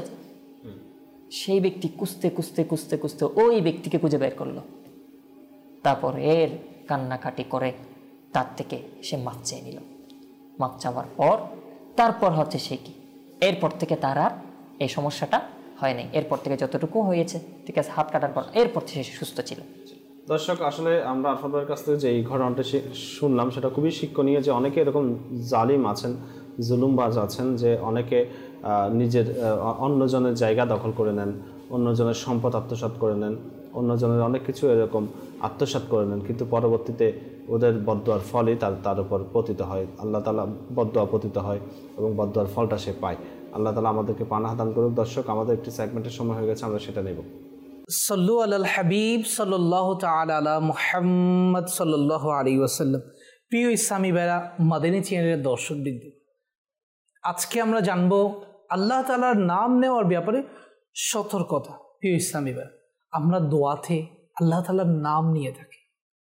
সেই ব্যক্তি কুস্তে কুস্তে কুস্তে কুস্তে ওই ব্যক্তিকে খুঁজে বের করলো, তারপর এর কান্নাকাটি করে তার থেকে সে মাপ চেয়ে নিল। মাপ চাওয়ার পর তারপর হচ্ছে সে কি এরপর থেকে তার আর এই সমস্যাটা হয় নাই। এরপর থেকে যতটুকু হয়েছে ঠিক আছে, হাত কাটার পর এরপর থেকে সে সুস্থ ছিল। দর্শক, আসলে আমরা আরফাত ভাইয়ের কাছ থেকে যে এই ঘটনাটা শুনলাম সেটা খুবই শিক্ষণীয়, যে অনেকে এরকম জালিম আছেন, জুলুমবাজ আছেন, যে অনেকে নিজের অন্যজনের জায়গা দখল করে নেন, অন্যজনের সম্পদ আত্মসাৎ করে নেন, অন্যজনের অনেক কিছু এরকম আত্মসাৎ করে নেন, কিন্তু পরবর্তীতে ওদের বদদুয়ার ফলই তার তার উপর পতিত হয়। আল্লাহ তাআলা বদদুয়া পতিত হয় এবং বদদুয়ার ফলটা সে পায়। আল্লাহ তাআলা আমাদেরকে পানাহ দান করুক। দর্শক, আমাদের একটি সেগমেন্টের সময় হয়ে গেছে, আমরা সেটা নেব। সাল্লু আলাল হাবিব সাল্লাল্লাহু তাআলা আলা মুহাম্মদ সাল্লাল্লাহু আলাইহি ওয়াসাল্লাম। প্রিয় ইসলামী ভাইরা, মাদানী চ্যানেলের দর্শকবৃন্দ, আজকে আমরা জানবো আল্লাহ তাআলার নাম নেওয়ার ব্যাপারে সতর্কতা। প্রিয় ইসলামী ভাইরা, আমরা দোয়াতে আল্লাহ তাআলার নাম নিয়ে থাকি,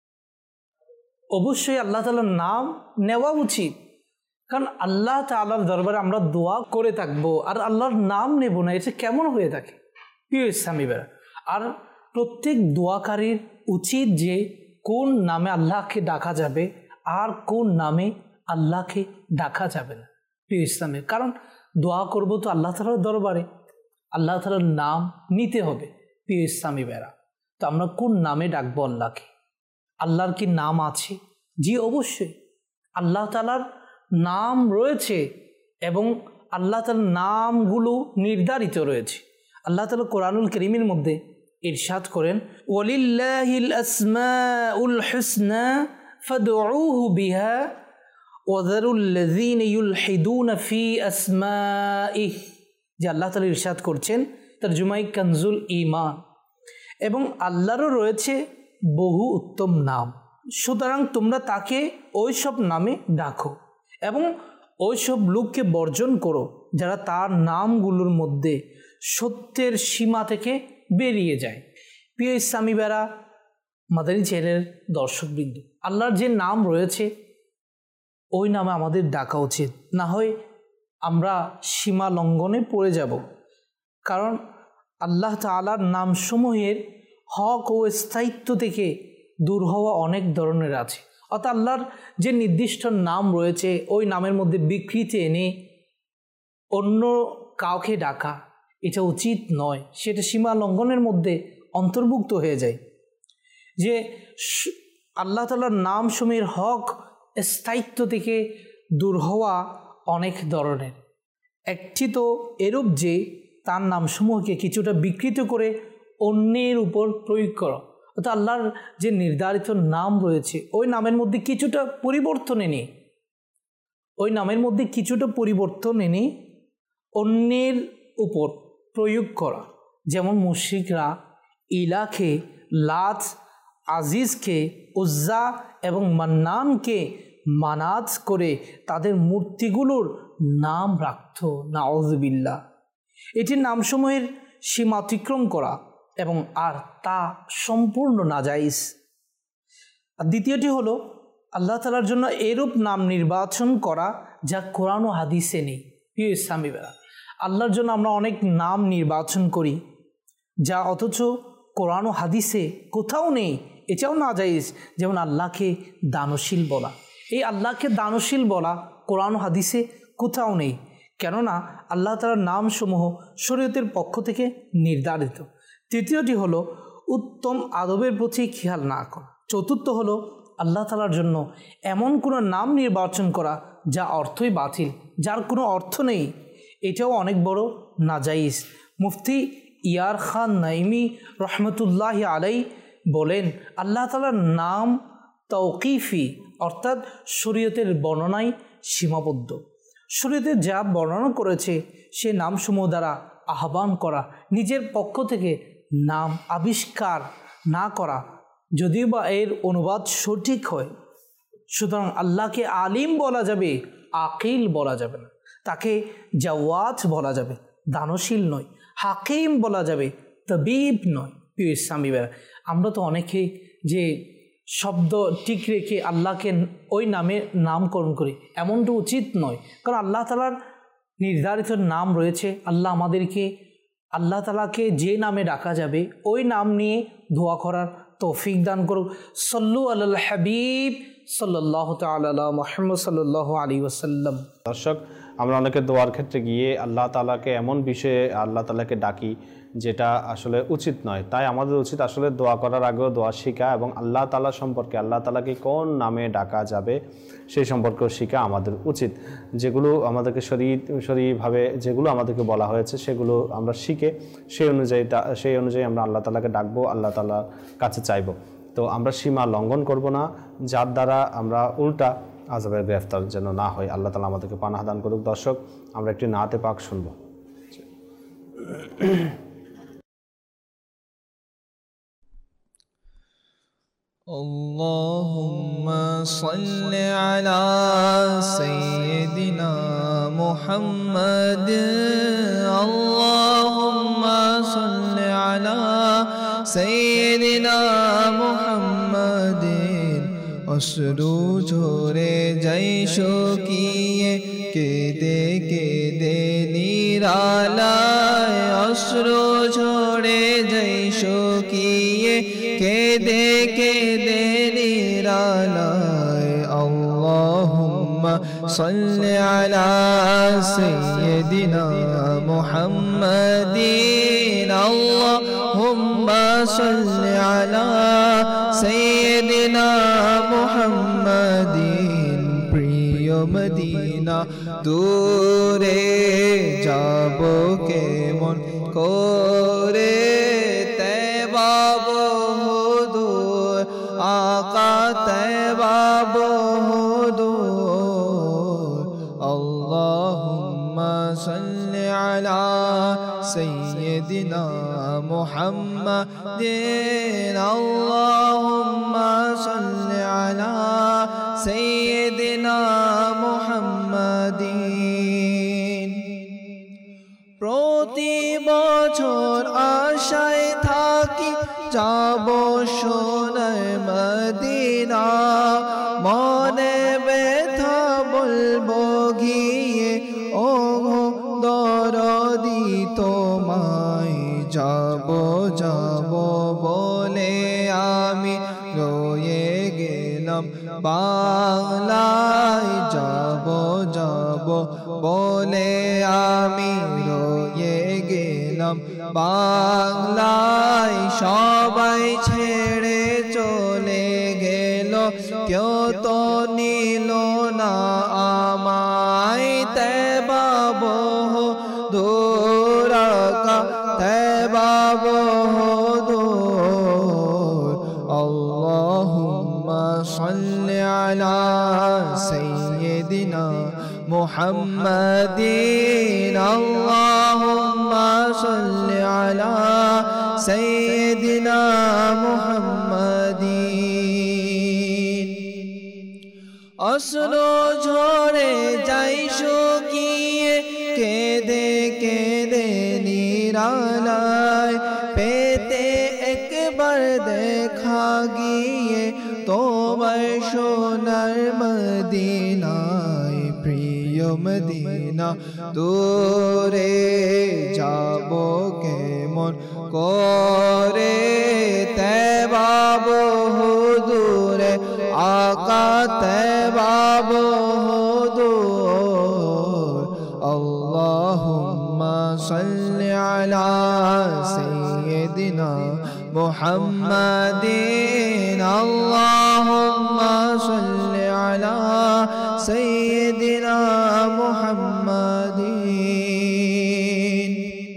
অবশ্যই আল্লাহ তাআলার নাম নেওয়া উচিত, কারণ আল্লাহ তাআলার দরবারে আমরা দোয়া করে থাকবো আর আল্লাহর নাম নেব না, এটা কেমন হয়ে থাকে? প্রিয় ইসলামী ভাইরা, আর প্রত্যেক দোয়াকারীর উচিত যে কোন নামে আল্লাহকে ডাকা যাবে আর কোন নামে আল্লাহকে ডাকা যাবে না। প্রিয় ইসলামের, কারণ দোয়া করব তো আল্লাহ তাআলার দরবারে, আল্লাহ তাআলার নাম নিতে হবে। প্রিয় ইসলামী ভাইরা, তো আমরা কোন নামে ডাকবো আল্লাহকে? আল্লাহর কি নাম আছে? জি অবশ্যই, আল্লাহ তাআলার নাম রয়েছে এবং আল্লাহ তাআলার নামগুলো নির্ধারিত রয়েছে। আল্লাহ তাআলা কোরআনুল কারীমের মধ্যে ইরশাদ করেন, ওয়ালিল্লাহিল আসমাউল হুসনা ফাদউহু বিহা ওয়াযারুল্লাযীনা ইউলহিদুনা ফি আসমাইহি। যে আল্লাহ তাআলা ইরশাদ করছেন তরজমায়ে কানজুল ঈমান, এবং আল্লাহরও রয়েছে বহু উত্তম নাম, সুতরাং তোমরা তাকে ওই সব নামে ডাকো এবং ওই সব লোককে বর্জন করো যারা তার নামগুলোর মধ্যে সত্যের সীমা থেকে বেরিয়ে যায়। প্রিয় ইসলামী ভাইরা, মাদানী চ্যানেলের দর্শকবৃন্দ, আল্লাহর যে নাম রয়েছে ওই নামে আমাদের ডাকা উচিত, না হয় আমরা সীমা লঙ্ঘনে পড়ে যাব। কারণ আল্লাহ তাআলার নামসমূহের হক ও স্থায়িত্ব থেকে দূর হওয়া অনেক ধরনের আছে, অর্থাৎ আল্লাহর যে নির্দিষ্ট নাম রয়েছে ওই নামের মধ্যে বিকৃতি এনে অন্য কাউকে ডাকা এটা উচিত নয়, সেটা সীমা লঙ্ঘনের মধ্যে অন্তর্ভুক্ত হয়ে যায়। যে আল্লাহ তাআলার নামসমূহের হক স্থায়িত্ব থেকে দূর হওয়া অনেক ধরনের। একটি তো এরূপ যে তার নামসমূহকে কিছুটা বিকৃত করে অন্যের উপর প্রয়োগ করা, অর্থাৎ আল্লাহর যে নির্ধারিত নাম রয়েছে ওই নামের মধ্যে কিছুটা পরিবর্তন এনে ওই নামের মধ্যে কিছুটা পরিবর্তন এনে অন্যের উপর প্রয়োগ করা। যেমন মুশরিকরা ইলাকে, লাত, আজিজকে, উজ্জা এবং মান্নানকে মানাত করে তাদের মূর্তিগুলোর নাম রাখত। নাউযুবিল্লাহ। এটির নামসমূহের সীমা অতিক্রম করা এবং আর তা সম্পূর্ণ নাজাইজ। আর দ্বিতীয়টি হলো আল্লাহ তাআলার জন্য এরূপ নাম নির্বাচন করা যা কোরআন ও হাদিসে নেই। প্রিয় ইসলামী ভাইরা, আল্লাহর জন্য আমরা অনেক নাম নির্বাচন করি যা অথচ কোরআন ও হাদিসে কোথাও নেই, এটাও নাজাইজ। যেমন আল্লাহকে দানশীল বলা, এই আল্লাহকে দানশীল বলা কোরআন ও হাদিসে কোথাও নেই, কেননা আল্লাহ তাআলার নামসমূহ শরীয়তের পক্ষ থেকে নির্ধারিত। তৃতীয়টি হলো উত্তম আদবের প্রতি খেয়াল না করা। চতুর্থ হলো আল্লাহ তাআলার জন্য এমন কোনো নাম নির্বাচন করা যা অর্থই বাতিল, যার কোনো অর্থ নেই, এটাও অনেক বড় নাজাইজ। মুফতি ইয়ার খান নাইমি রহমতুল্লাহ আলাই বলেন, আল্লাহ তাআলার নাম তাওকিফি অর্থাৎ শরীয়তের বর্ণনায় সীমাবদ্ধ। শরীয়তে যা বর্ণনা করেছে সে নামসমূহ দ্বারা আহ্বান করা, নিজের পক্ষ থেকে নাম আবিষ্কার না করা, যদিও বা এর অনুবাদ সঠিক হয়। সুতরাং আল্লাহকে আলিম বলা যাবে, আকিল বলা যাবে না। তাকে জাওয়াজ বলা যাবে, দানশীল নয়। হাকিম বলা যাবে, তবিব নয়। প্রিয় ইসলামী ভাইরা, আমরা তো অনেকে যে শব্দ ঠিক রেখে আল্লাহকে ওই নামে নামকরণ করি, এমনটা উচিত নয়। কারণ আল্লাহ তাআলার নির্ধারিত নাম রয়েছে। আল্লাহ আমাদেরকে আল্লাহ তাআলাকে যে নামে ডাকা যাবে ওই নাম নিয়ে দোয়া করার তৌফিক দান করুক। সল্লু আলাল হাবিব সাল্লাল্লাহু তাআলা আলা মুহাম্মদ সাল্লাল্লাহু আলাইহি ওয়াসাল্লাম। দর্শক, আমরা অনেকে দোয়ার ক্ষেত্রে গিয়ে আল্লাহ তাআলাকে এমন বিষয়ে আল্লাহ তাআলাকে ডাকি যেটা আসলে উচিত নয়। তাই আমাদের উচিত আসলে দোয়া করার আগেও দোয়া শেখা এবং আল্লাহ তাআলা সম্পর্কে, আল্লাহ তাআলাকে কোন নামে ডাকা যাবে সেই সম্পর্কেও শেখা আমাদের উচিত। যেগুলো আমাদেরকে শরী শরীভাবে যেগুলো আমাদেরকে বলা হয়েছে সেগুলো আমরা শিখে সেই অনুযায়ী সেই অনুযায়ী আমরা আল্লাহ তাআলাকে ডাকবো, আল্লাহ তাআলার কাছে চাইবো। তো আমরা সীমা লঙ্ঘন করব না, যার দ্বারা আমরা উল্টা আযাবের গ্রেফতার যেন না হয়। আল্লাহ তাআলা আমাদেরকে পানাহ দান করুক। দর্শক, আমরা একটি নাতে পাক শুনবো। اللهم صل على سيدنا محمد اللهم صل على سيدنا محمد অশ্রু ঝরে যাই শুকিয়ে কেঁদে কেঁদে নিরালায় অশ্রু ঝরে যাই শুকিয়ে কেঁদে কেঁদে নিরালায় আল্লাহুম্মা সাল্লি আলা সাইয়্যিদিনা মুহাম্মাদিন আল্লাহুম্মা সাল্লি আলা সাইয়্যিদিনা মুহাম্মাদিন। প্রিয় মদিনা দূরে যাব কেমন করে তেবা বহুদূর আকা তেবা বহুদূর আল্লাহুম্মা সাল্লি আলা সাইয়্যিদিনা মুহাম্মাদিন আল্লাহুম্মা সাল্লি আলা সাইয়্যিদিনা মুহাম্মাদিন। প্রতি বছর আশায় থাকি যাব সোনার মদিনা, মনে ব্যথা বলবো গিয়ে ও দরদি তোমায়, যাব যাব বলে আমি রয়ে গেলাম বাংলায়, যাব যাব বলে আমি রয়ে গেলাম বাংলায়। সবাই ছেড়ে চলে গেল, কেউ তো নিল না আমায়, তেবা বহুদূর আকা তেবা বহুদূর আল্লাহুম্মা সাল্লি আলা সাইয়্যিদিনা মুহাম্মাদিন আল্লাহুম্মা সাল্লি আলা سيدنا محمدين অশ্রু ঝরে যাই শুকিয়ে কেঁদে কেঁদে নিরালায় পেতে একবার দেখা গিয়ে তোমার সোনার মদিনায় প্রিয় মদিনা দূরে যাব কেমন করে তেবা বহু দূরে আকা তেবা বহু দূর আল্লাহুম্মা সাল্লি আলা সাইয়্যিদিনা মুহাম্মাদিন আল্লাহুম্মা সাল্লি আলা সাইয়্যিদিনা মুহাম্মাদিন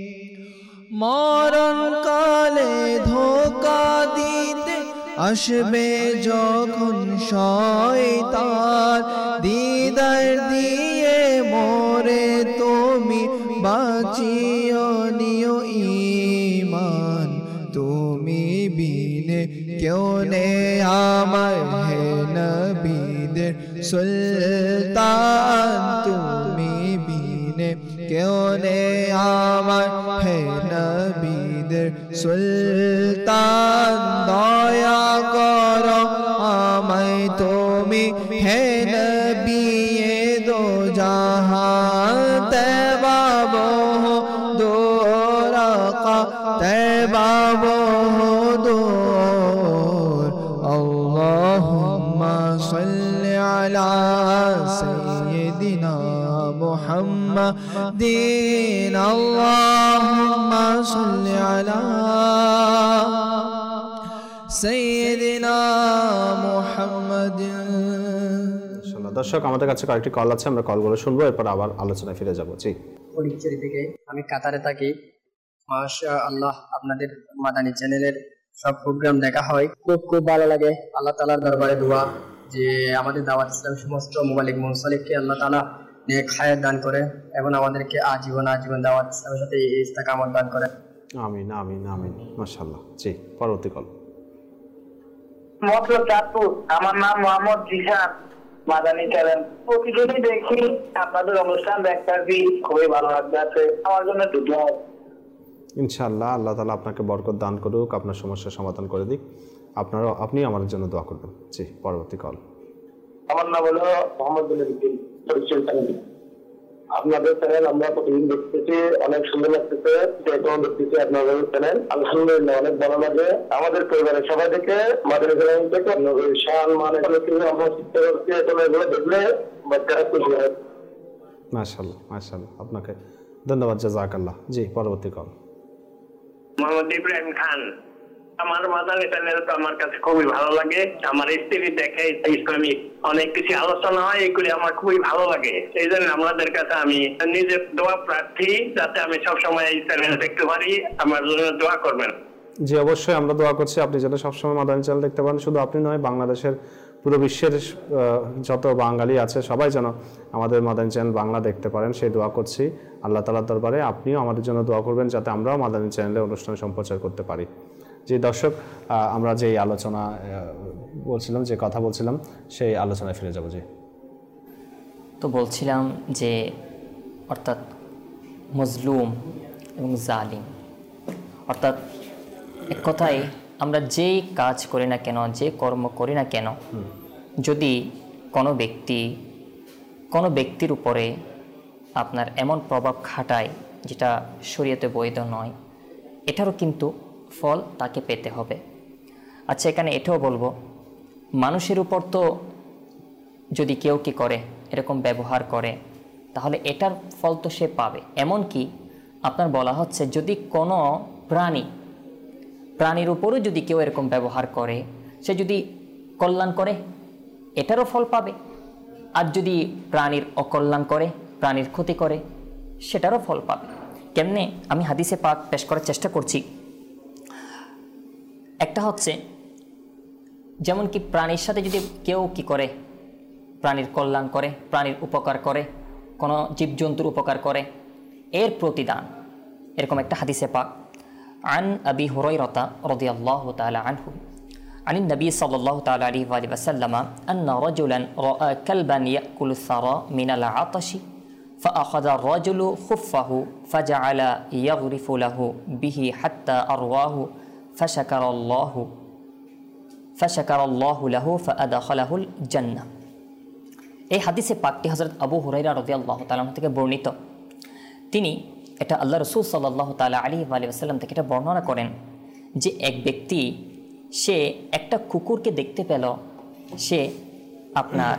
মরণ কালে ধোঁকা দিতে আসবে যখন শয়তান দিদার দিয়ে মোরে তুমি বাঁচিও নিও ঈমান তুমি বিনে কেউ নেই আমার হে নবীদের সুলতান তুমি বিনে কেউ নেই আমার হে নবীদের সুলতান দয়া করো আমায় তুমি হে নবী দো জাহান তেবা বহু দূর আকা তেবা বহু দূর আল্লাহুম্মা সাল্লি আলা সাইয়্যিদিনা মুহাম্মাদিন আল্লাহুম্মা সাল্লি আলা সাইয়্যিদিনা মুহাম্মাদিন। দর্শক আমাদের কাছে কয়েকটি কল আছে, আমরা কলগুলো শুনবো, এরপর আবার আলোচনায় ফিরে যাবো। জি, ফটিকছড়ি থেকে আমি কাতারে থাকি। মাশা আল্লাহ, আপনাদের মাদানী চ্যানেলের সব প্রোগ্রাম দেখা হয়, খুব খুব ভালো লাগে। আল্লাহ তাআলার দরবারে দোয়া যে আমাদের দাওয়াত ইসলাম সমস্ত মুবাল্লিগ মুরসালিককে আল্লাহ তাআলা নেক হায়াত দান করে এবং আমাদেরকে আজীবন আজীবন দাওয়াত ইসলামের সাথে ইস্তেকামত দান করে। আমিন আমিন আমিন। মাশাআল্লাহ। জি, পরবর্তী কল। মতলব চাঁদপুর, আমার নাম মোহাম্মদ জিশান, মাদানী চ্যানেল প্রতিদিনই দেখি, আপনাদের অনুষ্ঠান দেখতে খুবই ভালো লাগছে। আমার জন্য একটু দোয়া। ইনশাআল্লাহ আল্লাহ তাআলা আপনাকে বরকত দান করুক, আপনার সমস্যার সমাধান করে দিক। আপনারা আপনি আমাদের জন্য দোয়া করবেন। জি, পরবর্তী কল। আমার নাম হলো মোহাম্মদ বিন আপনাদের চ্যানেল আমরা প্রতিদিন দেখতেছি, অনেক সুন্দর লাগতেছে। দেখতেছি আপনাদের চ্যানেল, আলহামদুলিল্লাহ অনেক ভালো লাগে। আমাদের পরিবারের সবাই থেকে মাদানী চ্যানেল থেকে আপনাদের শান মানে আমরা শিখতে পারছি, এগুলো দেখলে বাচ্চারা খুশি হয়। মাশাআল্লাহ মাশাআল্লাহ, আপনাকে ধন্যবাদ, জাযাকাল্লাহ। জি, পরবর্তী কল। মোহাম্মদ ইব্রাহিম খান, আমার মাদানী চ্যানেল তো আমার কাছে খুবই ভালো লাগে। আমার স্ত্রী দেখে ইসলামিক অনেক কিছু আলোচনা হয়, এগুলি আমার খুবই ভালো লাগে। সেই জন্য আমাদের কাছে আমি নিজের দোয়া প্রার্থী, যাতে আমি সবসময় এই চ্যানেল দেখতে পারি। আমার জন্য দোয়া করবেন। জি, অবশ্যই আমরা দোয়া করছি আপনি যেন সবসময় মাদানী চ্যানেল দেখতে পারেন। শুধু আপনি নয়, বাংলাদেশের পুরো বিশ্বের যত বাঙালি আছে সবাই যেন আমাদের মাদানী চ্যানেল বাংলা দেখতে পারেন, সেই দোয়া করছি আল্লাহ তাআলার দরবারে। আপনিও আমাদের জন্য দোয়া করবেন যাতে আমরাও মাদানী চ্যানেলে অনুষ্ঠান সম্প্রচার করতে পারি। যে দর্শক, আমরা যেই আলোচনা বলছিলাম, যে কথা বলছিলাম, সেই আলোচনায় ফিরে যাব। জি, তো বলছিলাম যে অর্থাৎ মজলুম এবং জালিম, অর্থাৎ এক কথায় আমরা যেই কাজ করি না কেন, যে কর্ম করি না কেন, যদি কোনো ব্যক্তি কোনো ব্যক্তির উপরে আপনার এমন প্রভাব খাটায় যেটা শরীয়তে বৈধ নয়, এটারও কিন্তু ফল তাকে পেতে হবে। আচ্ছা, এখানে এটাও বলবো, মানুষের উপর তো যদি কেউ কি করে এরকম ব্যবহার করে, তাহলে এটার ফল তো সে পাবে। এমনকি আপনার বলা হচ্ছে যদি কোনো প্রাণী প্রাণীর উপরও যদি কেউ এরকম ব্যবহার করে, সে যদি কল্যাণ করে এটারও ফল পাবে, আর যদি প্রাণীর অকল্যাণ করে, প্রাণীর ক্ষতি করে, সেটারও ফল পাবে। কেমনে? আমি হাদিসে পাক পেশ করার চেষ্টা করছি। একটা হচ্ছে যেমন কি প্রাণীর সাথে যদি কেউ কি করে, প্রাণীর কল্যাণ করে, প্রাণীর উপকার করে, কোনো জীবজন্তুর উপকার করে, এর প্রতিদান, এরকম একটা হাদিসে পাক। عن أبي هريرة رضي الله تعالى عنه عن النبي صلى الله تعالى عليه وآله وسلم أن رجلا رأى كلبا يأكل الثرى من العطش فأخذ الرجل خفه فجعل يغرف له به حتى أرواه فشكر الله فشكر الله له فأدخله الجنة. এই হাদিসে পাকটি হযরত আবু হুরায়রা রাদিয়াল্লাহু তাআলা থেকে বর্ণিত। তিনি এটা আল্লাহ রাসূল সাল্লাল্লাহু তাআলা আলাইহি ওয়া সাল্লাম থেকে এটা বর্ণনা করেন যে এক ব্যক্তি সে একটা কুকুরকে দেখতে পেল, সে আপনার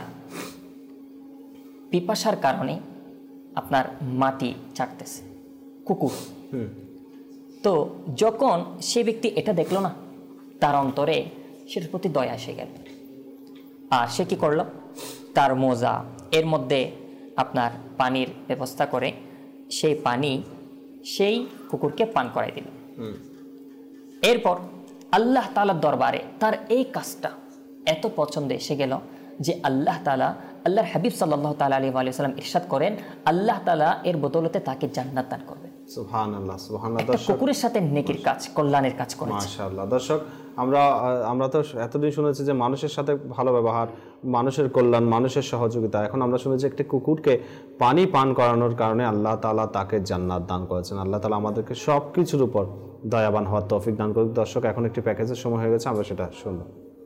পিপাসার কারণে আপনার মাটি চাটতেছে, কুকুর। তো যখন সে ব্যক্তি এটা দেখলো না, তার অন্তরে সেটার প্রতি দয়া এসে গেল, আর সে কি করলো, তার মোজা এর মধ্যে আপনার পানির ব্যবস্থা করে সেই পানি সেই কুকুরকে পান করাই দিল। এরপর আল্লাহ তাআলার দরবারে তার এই কাজটা এত পছন্দ এসে গেল যে আল্লাহ তাআলা, আল্লাহর হাবিব সাল্লাল্লাহু তাআলা আলাইহি ওয়া সাল্লাম ইরশাদ করেন আল্লাহ তাআলা এর বদৌলতে তাকে জান্নাত দান করবে। সুবহানাল্লাহ, সুবহানাল্লাহ। দর্শক, কুকুরের সাথে নেকির কাজ, কল্যাণের কাজ করেছে। মাশাআল্লাহ। দর্শক, আমরা আমরা তো এতদিন শুনেছি যে মানুষের সাথে ভালো ব্যবহার, মানুষের কল্যাণ, মানুষের সহযোগিতা। এখন আমরা শুনেছি একটি কুকুরকে পানি পান করানোর কারণে আল্লাহ তাআলা তাকে জান্নাত দান করেছেন। আল্লাহ তাআলা আমাদেরকে সব কিছুর উপর দয়াবান হওয়ার তৌফিক দান করুন। দর্শক, এখন একটি প্যাকেজের সময় হয়ে গেছে, আমরা সেটা শুনবো।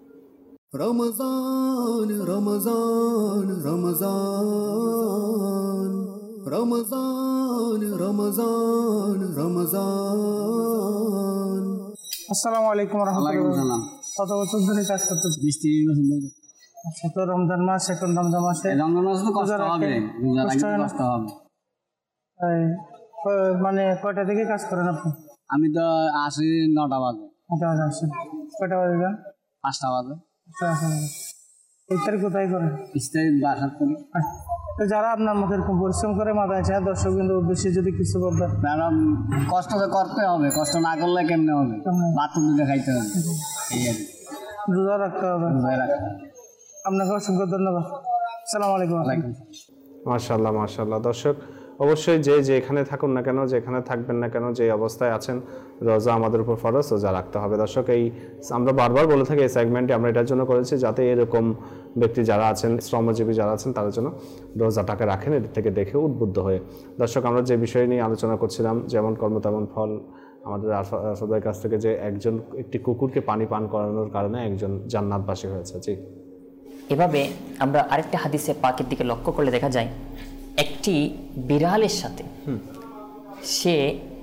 রমজান রমজান রমজান রমজান রমজান রমজান। আসসালামু আলাইকুম ওয়া রাহমাতুল্লাহ। কত বছর ধরে কাজ করতেছেন? বিশ ত্রিশ বছর ধরে। আচ্ছা, তো রমজান মাস, এখন রমজান মাসে রমজান মাসে তো কষ্ট হবে, কষ্ট হবে। মানে কয়টা থেকে কাজ করেন আপনি? আমি তো আসি নটা বাজে। নটা বাজে আসেন? কয়টা বাজে যান? পাঁচটা বাজে। ইফতারি কোথায় করেন? ইফতারি বাসাত করি। তো যারা আপনার মতো এরকম পরিশ্রম করে মাথায় চায়, দর্শক কিন্তু উদ্দেশ্যে যদি কিছু বলতেন। ম্যাডাম, কষ্ট তো করতে হবে, কষ্ট না করলে কেমনে হবে? ভাত তো দুধে খাইতে হবে, রোজা রাখতে হবে, রোজা রাখতে হবে। আপনাকে অসংখ্য ধন্যবাদ। আসসালামু আলাইকুম। মাশাআল্লাহ, মাশাআল্লাহ। দর্শক, অবশ্যই যে যেখানে থাকুন না কেন, যেখানে থাকবেন না কেন, যে অবস্থায় আছেন, রোজা আমাদের উপর ফরজ, রোজা রাখতে হবে। দর্শক, এই আমরা বারবার বলে থাকি এই সেগমেন্টে আমরা এটার জন্য করেছি যাতে এরকম ব্যক্তি যারা আছেন, শ্রমজীবী যারা আছেন, তাদের জন্য রোজাটাকে রাখেন, এর থেকে দেখে উদ্বুদ্ধ হয়ে। দর্শক, আমরা যে বিষয় নিয়ে আলোচনা করছিলাম, যেমন কর্ম তেমন ফল, আমাদের আরফাদের কাছ থেকে যে একজন একটি কুকুরকে পানি পান করানোর কারণে একজন জান্নাতবাসী হয়েছে। জি, এভাবে আমরা আরেকটা হাদিসে পাকের দিকে লক্ষ্য করলে দেখা যায় একটি বিড়ালের সাথে সে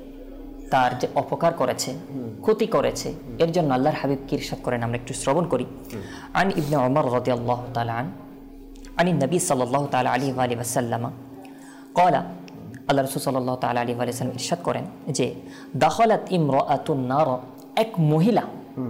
তার যে অপকার করেছে, ক্ষতি করেছে, এর জন্য আল্লাহর হাবিব কি ইরশাদ করেন আমরা একটু শ্রবণ করি। আন ইবনে উমর রাদিয়াল্লাহু তাআলা আন আন নবী সাল্লাল্লাহু তাআলা আলাইহি ওয়া আলিহি ওয়াসাল্লাম قال আল্লাহ রাসূল সাল্লাল্লাহু তাআলা আলাইহি ওয়া সাল্লাম ইরশাদ করেন যে দাখালাত ইমরাআতুন নার, এক মহিলা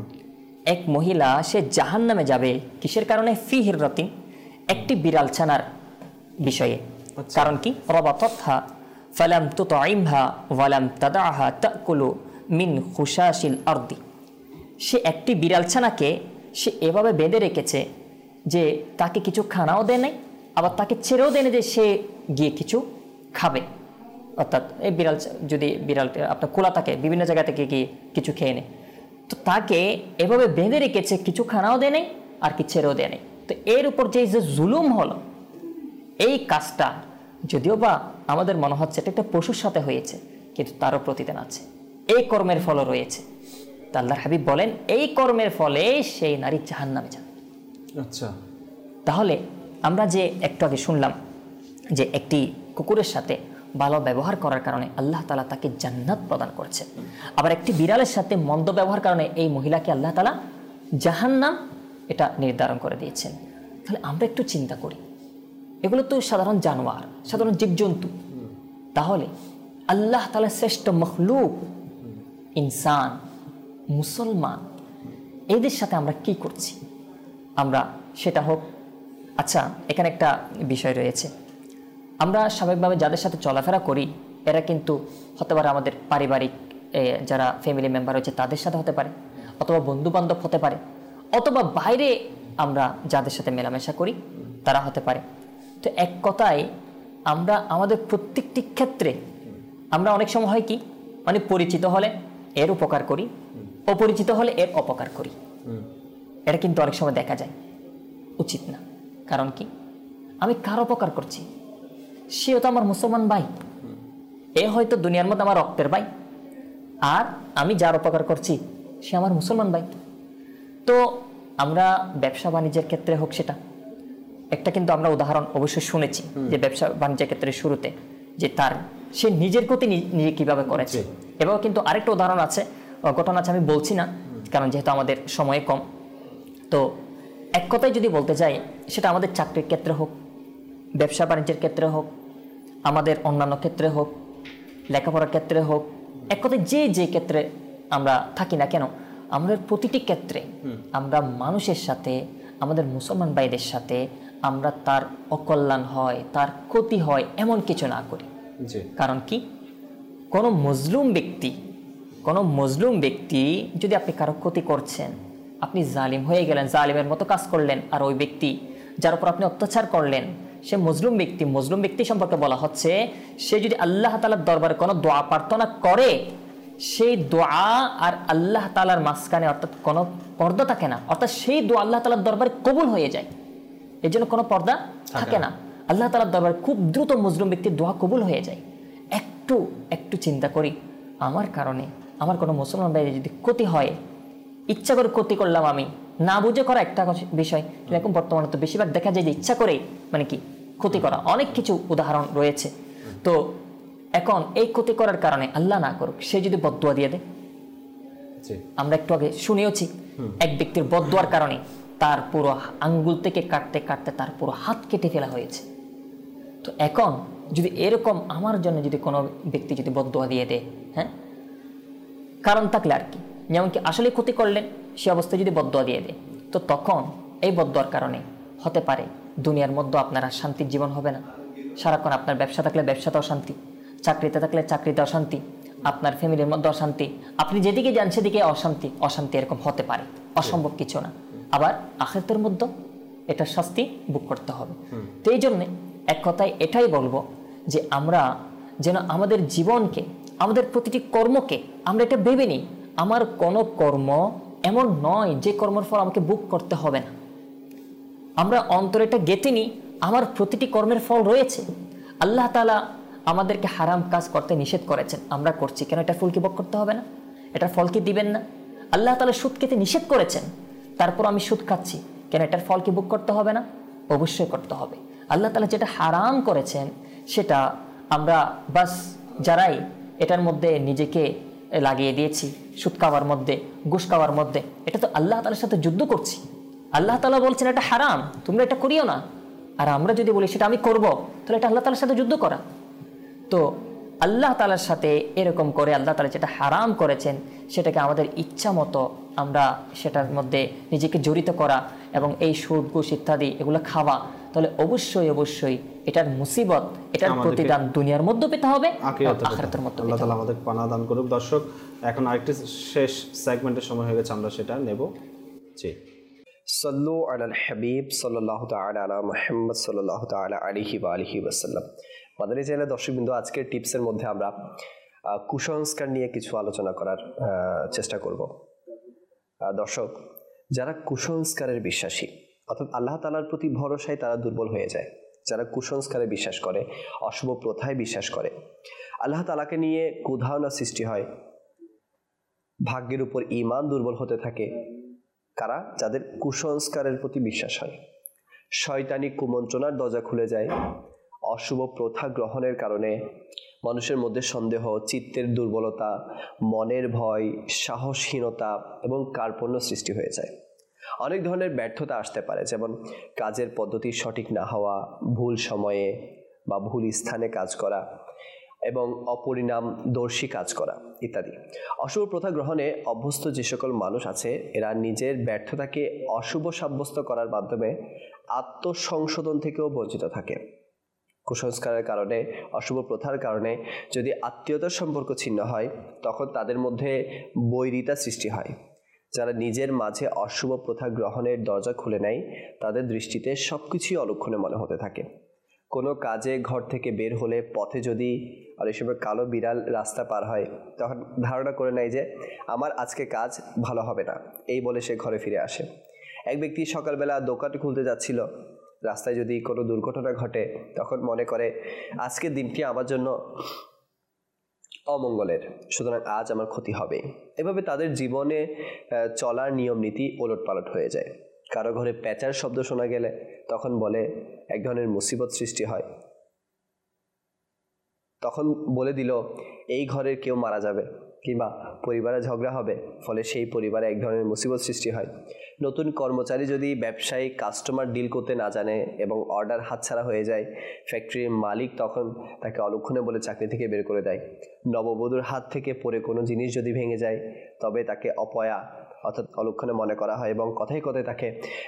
এক মহিলা সে জাহান্নামে যাবে কিসের কারণে? ফি হিররাতিন, একটি বিড়াল ছানার বিষয়ে। কারণ কি? রাবাতাতহা ফালাম তুতঈমহা ওয়ালাম তাদআহা তাকুলু মিন খুশাশিল আরদি, সে একটি বিড়াল ছানাকে সে এভাবে বেঁধে রেখেছে যে তাকে কিছু খানাও দেয় নাই, আবার তাকে ছেড়েও দেয় না যে সে গিয়ে কিছু খাবে। অর্থাৎ এই বিড়াল, যদি বিড়ালটা আপনার খোলা থাকে, বিভিন্ন জায়গা থেকে গিয়ে কিছু খেয়ে নেয়, তো তাকে এভাবে বেঁধে রেখেছে, কিছু খানাও দেয় নাই আর কি ছেড়েও দেয় নাই। তো এর উপর যে যে জুলুম হলো, এই কাজটা যদিও বা আমাদের মনে হচ্ছে এটা একটা পশুর সাথে হয়েছে, কিন্তু তারও প্রতিদান আছে, এই কর্মের ফলও রয়েছে। তা আল্লাহর হাবিব বলেন এই কর্মের ফলে সেই নারী জাহান্নামে যাবে। আচ্ছা, তাহলে আমরা যে একটু আগে শুনলাম যে একটি কুকুরের সাথে ভালো ব্যবহার করার কারণে আল্লাহ তাআলা তাকে জান্নাত প্রদান করছে, আবার একটি বিড়ালের সাথে মন্দ ব্যবহার কারণে এই মহিলাকে আল্লাহ তাআলা জাহান্নাম এটা নির্ধারণ করে দিয়েছেন। তাহলে আমরা একটু চিন্তা করি, এগুলো তো সাধারণ জানোয়ার, সাধারণ জীবজন্তু, তাহলে আল্লাহ তাআলা শ্রেষ্ঠ মখলুক ইনসান, মুসলমান, এদের সাথে আমরা কি করছি? আমরা সেটা হোক, আচ্ছা এখানে একটা বিষয় রয়েছে, আমরা স্বাভাবিকভাবে যাদের সাথে চলাফেরা করি এরা কিন্তু হতে পারে আমাদের পারিবারিক যারা ফ্যামিলি মেম্বার রয়েছে তাদের সাথে হতে পারে, অথবা বন্ধু বান্ধব হতে পারে, অথবা বাইরে আমরা যাদের সাথে মেলামেশা করি তারা হতে পারে। তো এক কথায় আমরা আমাদের প্রত্যেকটি ক্ষেত্রে আমরা অনেক সময় হয় কি, মানে পরিচিত হলে এর উপকার করি, অপরিচিত হলে এর অপকার করি। এটা কিন্তু অনেক সময় দেখা যায়, উচিত না। কারণ কি, আমি কার অপকার করছি? সেও তো আমার মুসলমান ভাই, এ হয়তো দুনিয়ার মধ্যে আমার রক্তের ভাই, আর আমি যার উপকার করছি সে আমার মুসলমান ভাই। তো আমরা ব্যবসা বাণিজ্যের ক্ষেত্রে হোক, সেটা একটা কিন্তু আমরা উদাহরণ অবশ্যই শুনেছি যে ব্যবসা বাণিজ্যের ক্ষেত্রে শুরুতে যে তার সে নিজের ক্ষতি নিজে কিভাবে করেছে। এবার কিন্তু আরেকটা উদাহরণ আছে, ঘটনা আছে, আমি বলছি না কারণ যেহেতু আমাদের সময় কম। তো এক কথায় যদি বলতে চাই, সেটা আমাদের চাকরির ক্ষেত্রে হোক, ব্যবসা বাণিজ্যের ক্ষেত্রে হোক, আমাদের অন্যান্য ক্ষেত্রে হোক, লেখাপড়ার ক্ষেত্রে হোক, এক কথায় যে যে ক্ষেত্রে আমরা থাকি না কেন, আমাদের প্রতিটি ক্ষেত্রে আমরা মানুষের সাথে, আমাদের মুসলমান ভাইদের সাথে আমরা তার অকল্যাণ হয়, তার ক্ষতি হয় এমন কিছু না করি। কারণ কি, কোনো মজলুম ব্যক্তি কোনো মজলুম ব্যক্তি যদি আপনি কারো ক্ষতি করছেন, আপনি জালিম হয়ে গেলেন, জালিমের মতো কাজ করলেন, আর ওই ব্যক্তি যার উপর আপনি অত্যাচার করলেন সে মজলুম ব্যক্তি। মজলুম ব্যক্তি সম্পর্কে বলা হচ্ছে, সে যদি আল্লাহ তাআলার দরবারে কোনো দোয়া প্রার্থনা করে, সেই দোয়া আর আল্লাহ তাআলার মাঝখানে অর্থাৎ কোনো পর্দা থাকে না, অর্থাৎ সেই দোয়া আল্লাহ তাআলার দরবারে কবুল হয়ে যায়, এর জন্য কোনো পর্দা থাকে না। আল্লাহ তাআলার দরবারে খুব দ্রুত মজলুম ব্যক্তির দোয়া কবুল হয়ে যায়। একটু একটু চিন্তা করি, আমার কারণে আমার কোনো মুসলমান ভাইয়ের যদি ক্ষতি হয়, ইচ্ছা করে ক্ষতি করলাম, আমি না বুঝে করা একটা বিষয়, এরকম বর্তমানে তো বেশিরভাগ দেখা যায় যে ইচ্ছা করে মানে কি ক্ষতি করা, অনেক কিছু উদাহরণ রয়েছে। তো এখন এই ক্ষতি করার কারণে আল্লাহ না করুক সে যদি বদদুয়া দিয়ে দেয়, আমরা একটু আগে শুনেওছি এক ব্যক্তির বদদুয়ার কারণে তার পুরো আঙ্গুল থেকে কাটতে কাটতে তার পুরো হাত কেটে ফেলা হয়েছে। তো এখন যদি এরকম আমার জন্য যদি কোনো ব্যক্তি যদি বদদুয়া দিয়ে দেয়, হ্যাঁ, কারণ থাকলে আর কি, যেমন কি আসলে ক্ষতি করলেন সে অবস্থায় যদি বদদুয়া দিয়ে দেয়, তো তখন এই বদদুয়ার কারণে হতে পারে দুনিয়ার মধ্যে আপনার আর শান্তির জীবন হবে না, সারাক্ষণ আপনার ব্যবসা থাকলে ব্যবসাতে অশান্তি, চাকরিতে থাকলে চাকরিতে অশান্তি, আপনার ফ্যামিলির মধ্যে অশান্তি, আপনি যেদিকে যান সেদিকে অশান্তি অশান্তি এরকম হতে পারে, অসম্ভব কিছু না। আবার আখিরাতের মধ্যে এটার শাস্তি ভোগ করতে হবে। তো এই জন্যে এক কথায় এটাই বলবো যে আমরা যেন আমাদের জীবনকে, আমাদের প্রতিটি কর্মকে আমরা এটা ভেবে নিই, আমার কোনো কর্ম এমন নয় যে কর্মের ফল আমাকে ভোগ করতে হবে না। আমরা অন্তরে এটা গেঁথে নিই, আমার প্রতিটি কর্মের ফল রয়েছে। আল্লাহ তাআলা আমাদেরকে হারাম কাজ করতে নিষেধ করেছেন, আমরা করছি কেন, এটার ফল কি ভোগ করতে হবে না? এটার ফল কি দিবেন না? আল্লাহ তাআলা সুদ খেতে নিষেধ করেছেন, তারপর আমি সুদ খাচ্ছি কেন, এটার ফল কি ভোগ করতে হবে না? অবশ্যই করতে হবে। আল্লাহ তাআলা যেটা হারাম করেছেন সেটা আমরা বাস যারাই এটার মধ্যে নিজেকে লাগিয়ে দিয়েছি, সুদ খাওয়ার মধ্যে, ঘুষ খাওয়ার মধ্যে, এটা তো আল্লাহ তাআলার সাথে যুদ্ধ করছি। আল্লাহ তাআলা বলছেন এটা হারাম, তোমরা এটা করিও না, আর আমরা যদি বলি সেটা আমি করব, তাহলে এটা আল্লাহ তাআলার সাথে যুদ্ধ করা। তো আল্লাহ তাআলার সাথে এরকম করে আল্লাহ তাআলা যেটা হারাম করেছেন সেটাকে আমাদের ইচ্ছা মতো আমরা সেটার মধ্যে নিজেকে জড়িত করা এবং এই সুদ ঘুষ ইত্যাদি এগুলো খাওয়া, তাহলে অবশ্যই অবশ্যই এটার মুসিবত, এটার প্রতিদান দুনিয়ার মধ্যে পেতে হবে, আখিরাতের মধ্যে। আল্লাহ তাআলা আমাদের পানা দান করুক। দর্শক, এখন আরেকটি শেষ সেগমেন্টের সময় হয়ে গেছে, আমরা সেটা নেব। জি, সাল্লু আলাল হাবিব সাল্লাল্লাহু তাআলা আলা মুহাম্মদ সাল্লাল্লাহু তাআলা আলাইহি ওয়া আলিহি ওয়াসাল্লাম। মাদানী চ্যানেলের দর্শকবৃন্দ, আজকের টিপসের মধ্যে আমরা কুসংস্কার নিয়ে কিছু আলোচনা করার চেষ্টা করব। দর্শক, যারা কুসংস্কারের বিশ্বাসী, অর্থাৎ আল্লাহ তাআলার প্রতি ভরসায় তারা দুর্বল হয়ে যায়, যারা কুসংস্কারে বিশ্বাস করে, অশুভ প্রথায় বিশ্বাস করে, আল্লাহ তাআলাকে নিয়ে কুধারণা সৃষ্টি হয়, ভাগ্যের উপর ঈমান দুর্বল হতে থাকে, কারা? যাদের কুসংস্কারের প্রতি বিশ্বাস হয়। শয়তানি কুমন্ত্রণার দরজা খুলে যায়, অশুভ প্রথা গ্রহণের কারণে মানুষের মধ্যে সন্দেহ, চিত্তের দুর্বলতা, মনের ভয়, সাহসহীনতা এবং কার্পণ্য সৃষ্টি হয়ে যায়। অনেক ধরনের ব্যর্থতা আসতে পারে, যেমন কাজের পদ্ধতি সঠিক না হওয়া, ভুল সময়ে বা ভুল স্থানে কাজ করা এবং অপরিণামদর্শী কাজ করা ইত্যাদি। অশুভ প্রথা গ্রহণে অভ্যস্ত যে সকল মানুষ আছে, এরা নিজের ব্যর্থতাকে অশুভ সাব্যস্ত করার মাধ্যমে আত্মসংশোধন থেকেও বঞ্চিত থাকে। কুসংস্কারের কারণে, অশুভ প্রথার কারণে যদি আত্মীয়তার সম্পর্ক ছিন্ন হয়, তখন তাদের মধ্যে বৈরিতা সৃষ্টি হয়। যারা নিজের মাঝে অশুভ প্রথা গ্রহণের দরজা খুলে নেয়, তাদের দৃষ্টিতে সব কিছুই অলক্ষণে মনে হতে থাকে। কোনো কাজে ঘর থেকে বের হলে পথে যদি অনেক সময় কালো বিড়াল রাস্তা পার হয়, তখন ধারণা করে নেয় যে আমার আজকে কাজ ভালো হবে না, এই বলে সে ঘরে ফিরে আসে। এক ব্যক্তি সকালবেলা দোকান খুলতে যাচ্ছিল, রাস্তায় যদি কোনো দুর্ঘটনা ঘটে তখন মনে করে আজকের দিনটি আমার জন্য অমঙ্গলের, সুতরাং আজ আমার ক্ষতি হবে। এভাবে তাদের জীবনে চলার নিয়ম নীতি ওলটপালট হয়ে যায়। কারো ঘরে প্যাঁচার শব্দ শোনা গেলে তখন বলে এক ধরনের মুসিবত সৃষ্টি হয়, তখন বলে দিল এই ঘরের কেউ মারা যাবে, কিংবা পরিবারে ঝগড়া হবে, ফলে সেই পরিবারে এক ধরনের মুসিবত সৃষ্টি হয়। নতুন কর্মচারী যদি ব্যবসায়ী কাস্টমার ডিল করতে না জানে এবং অর্ডার হাতছাড়া হয়ে যায়, ফ্যাক্টরির মালিক তখন তাকে অলক্ষণে বলে চাকরি থেকে বের করে দেয়। নববধূর হাত থেকে পড়ে কোনো জিনিস যদি ভেঙে যায়, তবে তাকে অপয়া অর্থাৎ অলক্ষণে মনে করা হয় এবং কথায় কথায় তাকে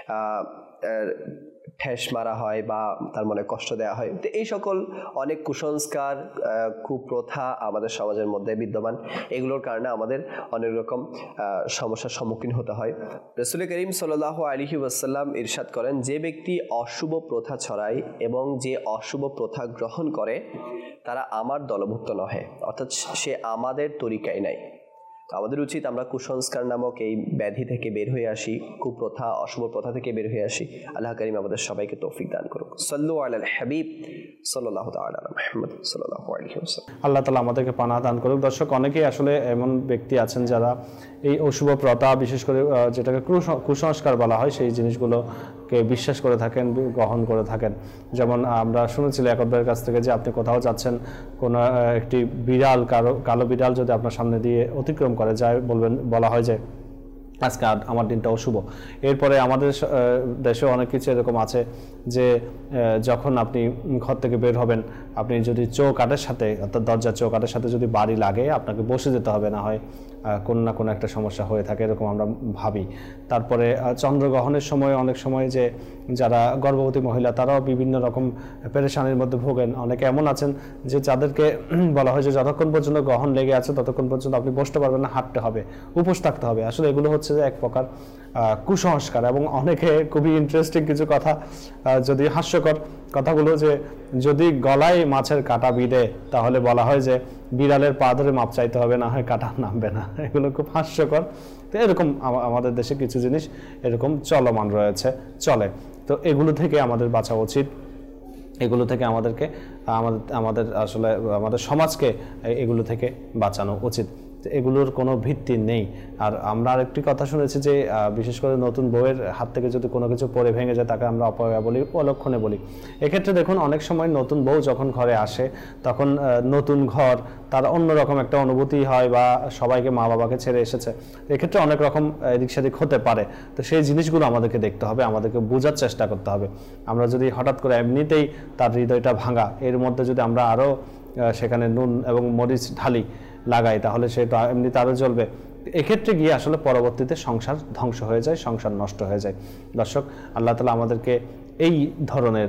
ঠেস মারা হয় বা তার মনে কষ্ট দেওয়া হয়। তো এই সকল অনেক কুসংস্কার, কুপ্রথা আমাদের সমাজের মধ্যে বিদ্যমান। এগুলোর কারণে আমাদের অনেক রকম সমস্যার সম্মুখীন হতে হয়। রাসূল করিম সাল্লাল্লাহু আলাইহি ওয়াসাল্লাম ইরশাদ করেন, যে ব্যক্তি অশুভ প্রথা ছড়ায় এবং যে অশুভ প্রথা গ্রহণ করে তারা আমার দলভুক্ত নহে, অর্থাৎ সে আমাদের তরিকায় নাই। তো আমাদের উচিত আমরা কুসংস্কার নামক এই ব্যাধি থেকে বের হয়ে আসি, কুপ্রথা অশুভ প্রথা থেকে বের হয়ে আসি। আল্লাহ কারীম আমাদের সবাইকে তৌফিক দান করুক। সাল্লু আলাল হাবিব সাল্লাল্লাহু তাআলা আলা মুহাম্মদ সাল্লাল্লাহু আলাইহি ওয়াসাল্লাম। আল্লাহ তাআলা আমাদেরকে পানাহ দান করুক। দর্শক, অনেকেই আসলে এমন ব্যক্তি আছেন যারা এই অশুভ প্রথা, বিশেষ করে যেটাকে কুসংস্কার বলা হয়, সেই জিনিসগুলোকে বিশ্বাস করে থাকেন, গ্রহণ করে থাকেন। যেমন আমরা শুনেছিলাম একবার কাছ থেকে যে আপনি কোথাও যাচ্ছেন, কোনো একটি বিড়াল, কালো কালো বিড়াল যদি আপনার সামনে দিয়ে অতিক্রম করে যায়, বলবেন বলা হয় যে আজকে আমার দিনটা অশুভ। এরপরে আমাদের দেশে অনেক কিছু এরকম আছে যে যখন আপনি ঘর থেকে বের হবেন, আপনি যদি চৌকাঠের সাথে অর্থাৎ দরজার চৌকাঠের সাথে যদি বাড়ি লাগে, আপনাকে বসে যেতে হবে, না হয় কোনো না কোনো একটা সমস্যা হয়ে থাকে, এরকম আমরা ভাবি। তারপরে চন্দ্রগ্রহণের সময় অনেক সময় যে যারা গর্ভবতী মহিলা, তারাও বিভিন্ন রকম পেরেশানির মধ্যে ভোগেন। অনেকে এমন আছেন যে যাদেরকে বলা হয় যে যতক্ষণ পর্যন্ত গ্রহণ লেগে আছে ততক্ষণ পর্যন্ত আপনি বসতে পারবেন না, হাঁটতে হবে, উপোস থাকতে হবে। আসলে এগুলো হচ্ছে যে এক প্রকার কুসংস্কার। এবং অনেকে খুবই ইন্টারেস্টিং কিছু কথা, যদি হাস্যকর কথাগুলো, যে যদি গলায় মাছের কাঁটা বিঁধে তাহলে বলা হয় যে বিড়ালের পা ধরে মাপ চাইতে হবে, না হয় কাঁটা নামবে না। এগুলো খুব হাস্যকর। তো এরকম আমাদের দেশে কিছু জিনিস এরকম চলমান রয়েছে, চলে। তো এগুলো থেকে আমাদের বাঁচা উচিত, এগুলো থেকে আমাদেরকে আমাদের আমাদের আসলে আমাদের সমাজকে এগুলো থেকে বাঁচানো উচিত। এগুলোর কোনো ভিত্তি নেই। আর আমরা আরেকটি কথা শুনেছি যে বিশেষ করে নতুন বউয়ের হাত থেকে যদি কোনো কিছু পরে ভেঙে যায়, তাকে আমরা অপয়া বলি, অলক্ষণে বলি। এক্ষেত্রে দেখুন, অনেক সময় নতুন বউ যখন ঘরে আসে, তখন নতুন ঘর, তার অন্যরকম একটা অনুভূতি হয়, বা সবাইকে মা বাবাকে ছেড়ে এসেছে, এক্ষেত্রে অনেক রকম এদিক সেদিক হতে পারে। তো সেই জিনিসগুলো আমাদেরকে দেখতে হবে, আমাদেরকে বোঝার চেষ্টা করতে হবে। আমরা যদি হঠাৎ করে এমনিতেই তার হৃদয়টা ভাঙা, এর মধ্যে যদি আমরা আরও সেখানে নুন এবং মরিচ ঢালি লাগাই, তাহলে সে তো এমনি তারও জ্বলবে। এক্ষেত্রে গিয়ে আসলে পরবর্তীতে সংসার ধ্বংস হয়ে যায়, সংসার নষ্ট হয়ে যায়। দর্শক, আল্লাহ তাআলা আমাদেরকে এই ধরনের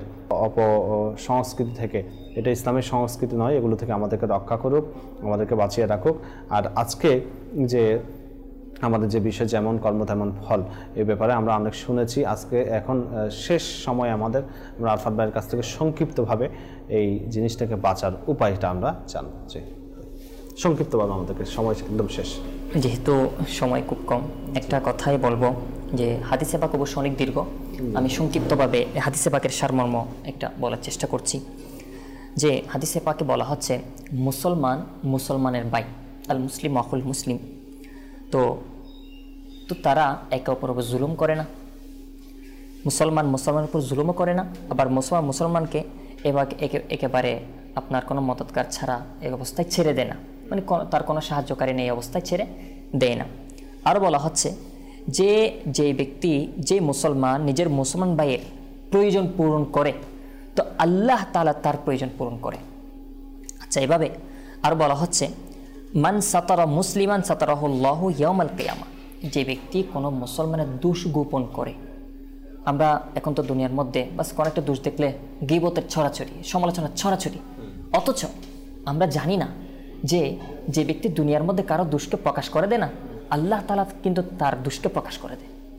অপসংস্কৃতি থেকে, এটা ইসলামের সংস্কৃতি নয়, এগুলো থেকে আমাদেরকে রক্ষা করুক, আমাদেরকে বাঁচিয়ে রাখুক। আর আজকে যে আমাদের যে বিষয় যেমন কর্ম তেমন ফল, এই ব্যাপারে আমরা অনেক শুনেছি। আজকে এখন শেষ সময় আমাদের, আমরা আরফাত ভাইয়ের কাছ থেকে সংক্ষিপ্তভাবে এই জিনিসটাকে বাঁচার উপায়টা আমরা জানছি। সংক্ষিপ্তভাবে, আমাদেরকে সময় একদম শেষ, যেহেতু সময় খুব কম, একটা কথাই বলবো যে হাদিসে পাক অবশ্য অনেক দীর্ঘ, আমি সংক্ষিপ্তভাবে হাদিসে পাকের সারমর্ম একটা বলার চেষ্টা করছি। যে হাদিসে পাকে বলা হচ্ছে, মুসলমান মুসলমানের ভাই, আল মুসলিম আখুল মুসলিম। তো তো তারা একে অপরের উপর জুলুম করে না, মুসলমান মুসলমানের উপর জুলুমও করে না, আবার মুসলমান মুসলমানকে এবার একেবারে আপনার কোনো মদতগার ছাড়া এই অবস্থায় ছেড়ে দেয় না, মানে তার কোনো সাহায্যকারী নেই অবস্থায় ছেড়ে দেয় না। আরও বলা হচ্ছে যে যে ব্যক্তি, যে মুসলমান নিজের মুসলমান ভাইয়ের প্রয়োজন পূরণ করে, তো আল্লাহ তাআলা তার প্রয়োজন পূরণ করে। আচ্ছা, এভাবে আর বলা হচ্ছে, মান সাতারা মুসলিমান সাতারাহুল্লাহু ইয়াউমাল কিয়ামা, যে ব্যক্তি কোনো মুসলমানের দোষ গোপন করে। আমরা এখন তো দুনিয়ার মধ্যে বাস কোনো একটা দোষ দেখলে গীবতের ছড়াছড়ি, সমালোচনার ছড়াছড়ি, অথচ আমরা জানি না যে যে ব্যক্তি দুনিয়ার মধ্যে কারো দোষকে প্রকাশ করে দেয় না, আল্লাহ তাআলা কিন্তু তার দোষকে প্রকাশ করে দেয়।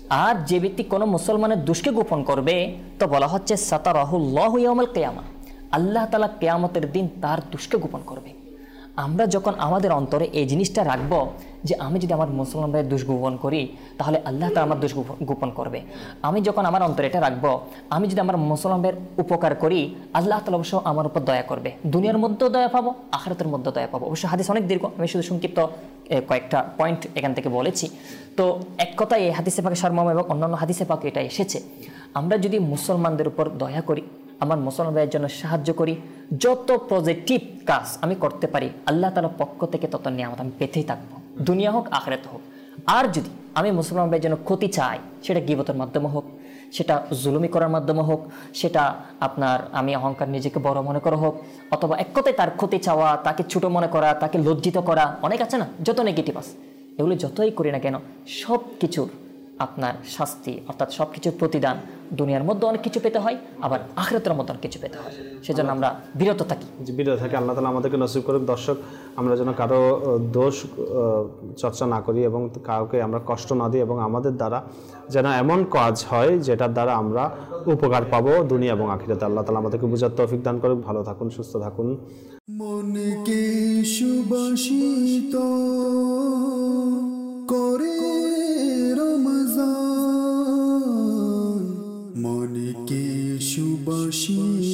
আর যে ব্যক্তি কোনো মুসলমানের দুষ্কে গোপন করবে তো বলা হচ্ছে সাতারাহুল্লাহু ইয়াউমাল কিয়ামা, আল্লাহ তাআলা কিয়ামতের দিন তার দুষ্কে গোপন করবে। আমরা যখন আমাদের অন্তরে এই জিনিসটা রাখবো যে আমি যদি আমার মুসলমান ভাইয়ের দুষ গোপন করি তাহলে আল্লাহ তাআলা আমার দুষ গোপন করবে, আমি যখন আমার অন্তরে এটা রাখবো আমি যদি আমার মুসলমান ভাইয়ের উপকার করি আল্লাহ তাআলা অবশ্য আমার উপর দয়া করবে, দুনিয়ার মধ্যেও দয়া পাবো, আখিরাতের মধ্যেও দয়া পাবো। অবশ্য হাদিস অনেক দীর্ঘ, আমি শুধু সংক্ষিপ্ত কয়েকটা পয়েন্ট এখান থেকে বলেছি। তো এক কথায় এই হাদিসে পাকে সারমর্ম এবং অন্যান্য হাদিসে পাকে এটা এসেছে, আমরা যদি মুসলমানদের উপর দয়া করি, আমার মুসলমান ভাইয়ের জন্য সাহায্য করি, যত পজিটিভ কাজ আমি করতে পারি আল্লাহ তাআলার পক্ষ থেকে তত নিয়ামত আমি পেতেই থাকবো, দুনিয়া হোক আখিরাত হোক। আর যদি আমি মুসলমান ভাইয়ের জন্য ক্ষতি চাই, সেটা গীবতের মাধ্যমে হোক, সেটা জুলুমি করার মাধ্যমে হোক, সেটা আপনার আমি অহংকার নিজেকে বড় মনে করা হোক, অথবা এক কথায় তার ক্ষতি চাওয়া, তাকে ছোট মনে করা, তাকে লজ্জিত করা, অনেক আছে না যত নেগেটিভ আছে, এগুলো যতই করি না কেন সব কিছুর আপনার শাস্তি অর্থাৎ সব কিছুর প্রতিদান দুনিয়ার মধ্যে অনেক কিছু পেতে হয়, আবার আখিরাতের মধ্যে অনেক কিছু পেতে হয়, সেজন্য আমরা বিরত থাকি। বিরত থাকি, আল্লাহ তাআলা আমাদেরকে নসিব করুক। দর্শক, আমরা যেন কারো দোষ চর্চা না করি এবং কাউকে আমরা কষ্ট না দিই, এবং আমাদের দ্বারা যেন এমন কাজ হয় যেটার দ্বারা আমরা উপকার পাবো দুনিয়া এবং আখিরাতে। আল্লাহ তাআলা আমাদেরকে বুঝার তৌফিক দান করুক। ভালো থাকুন, সুস্থ থাকুন। মনকে সুবাসিত করে রমজান, মনকে সুবাসিত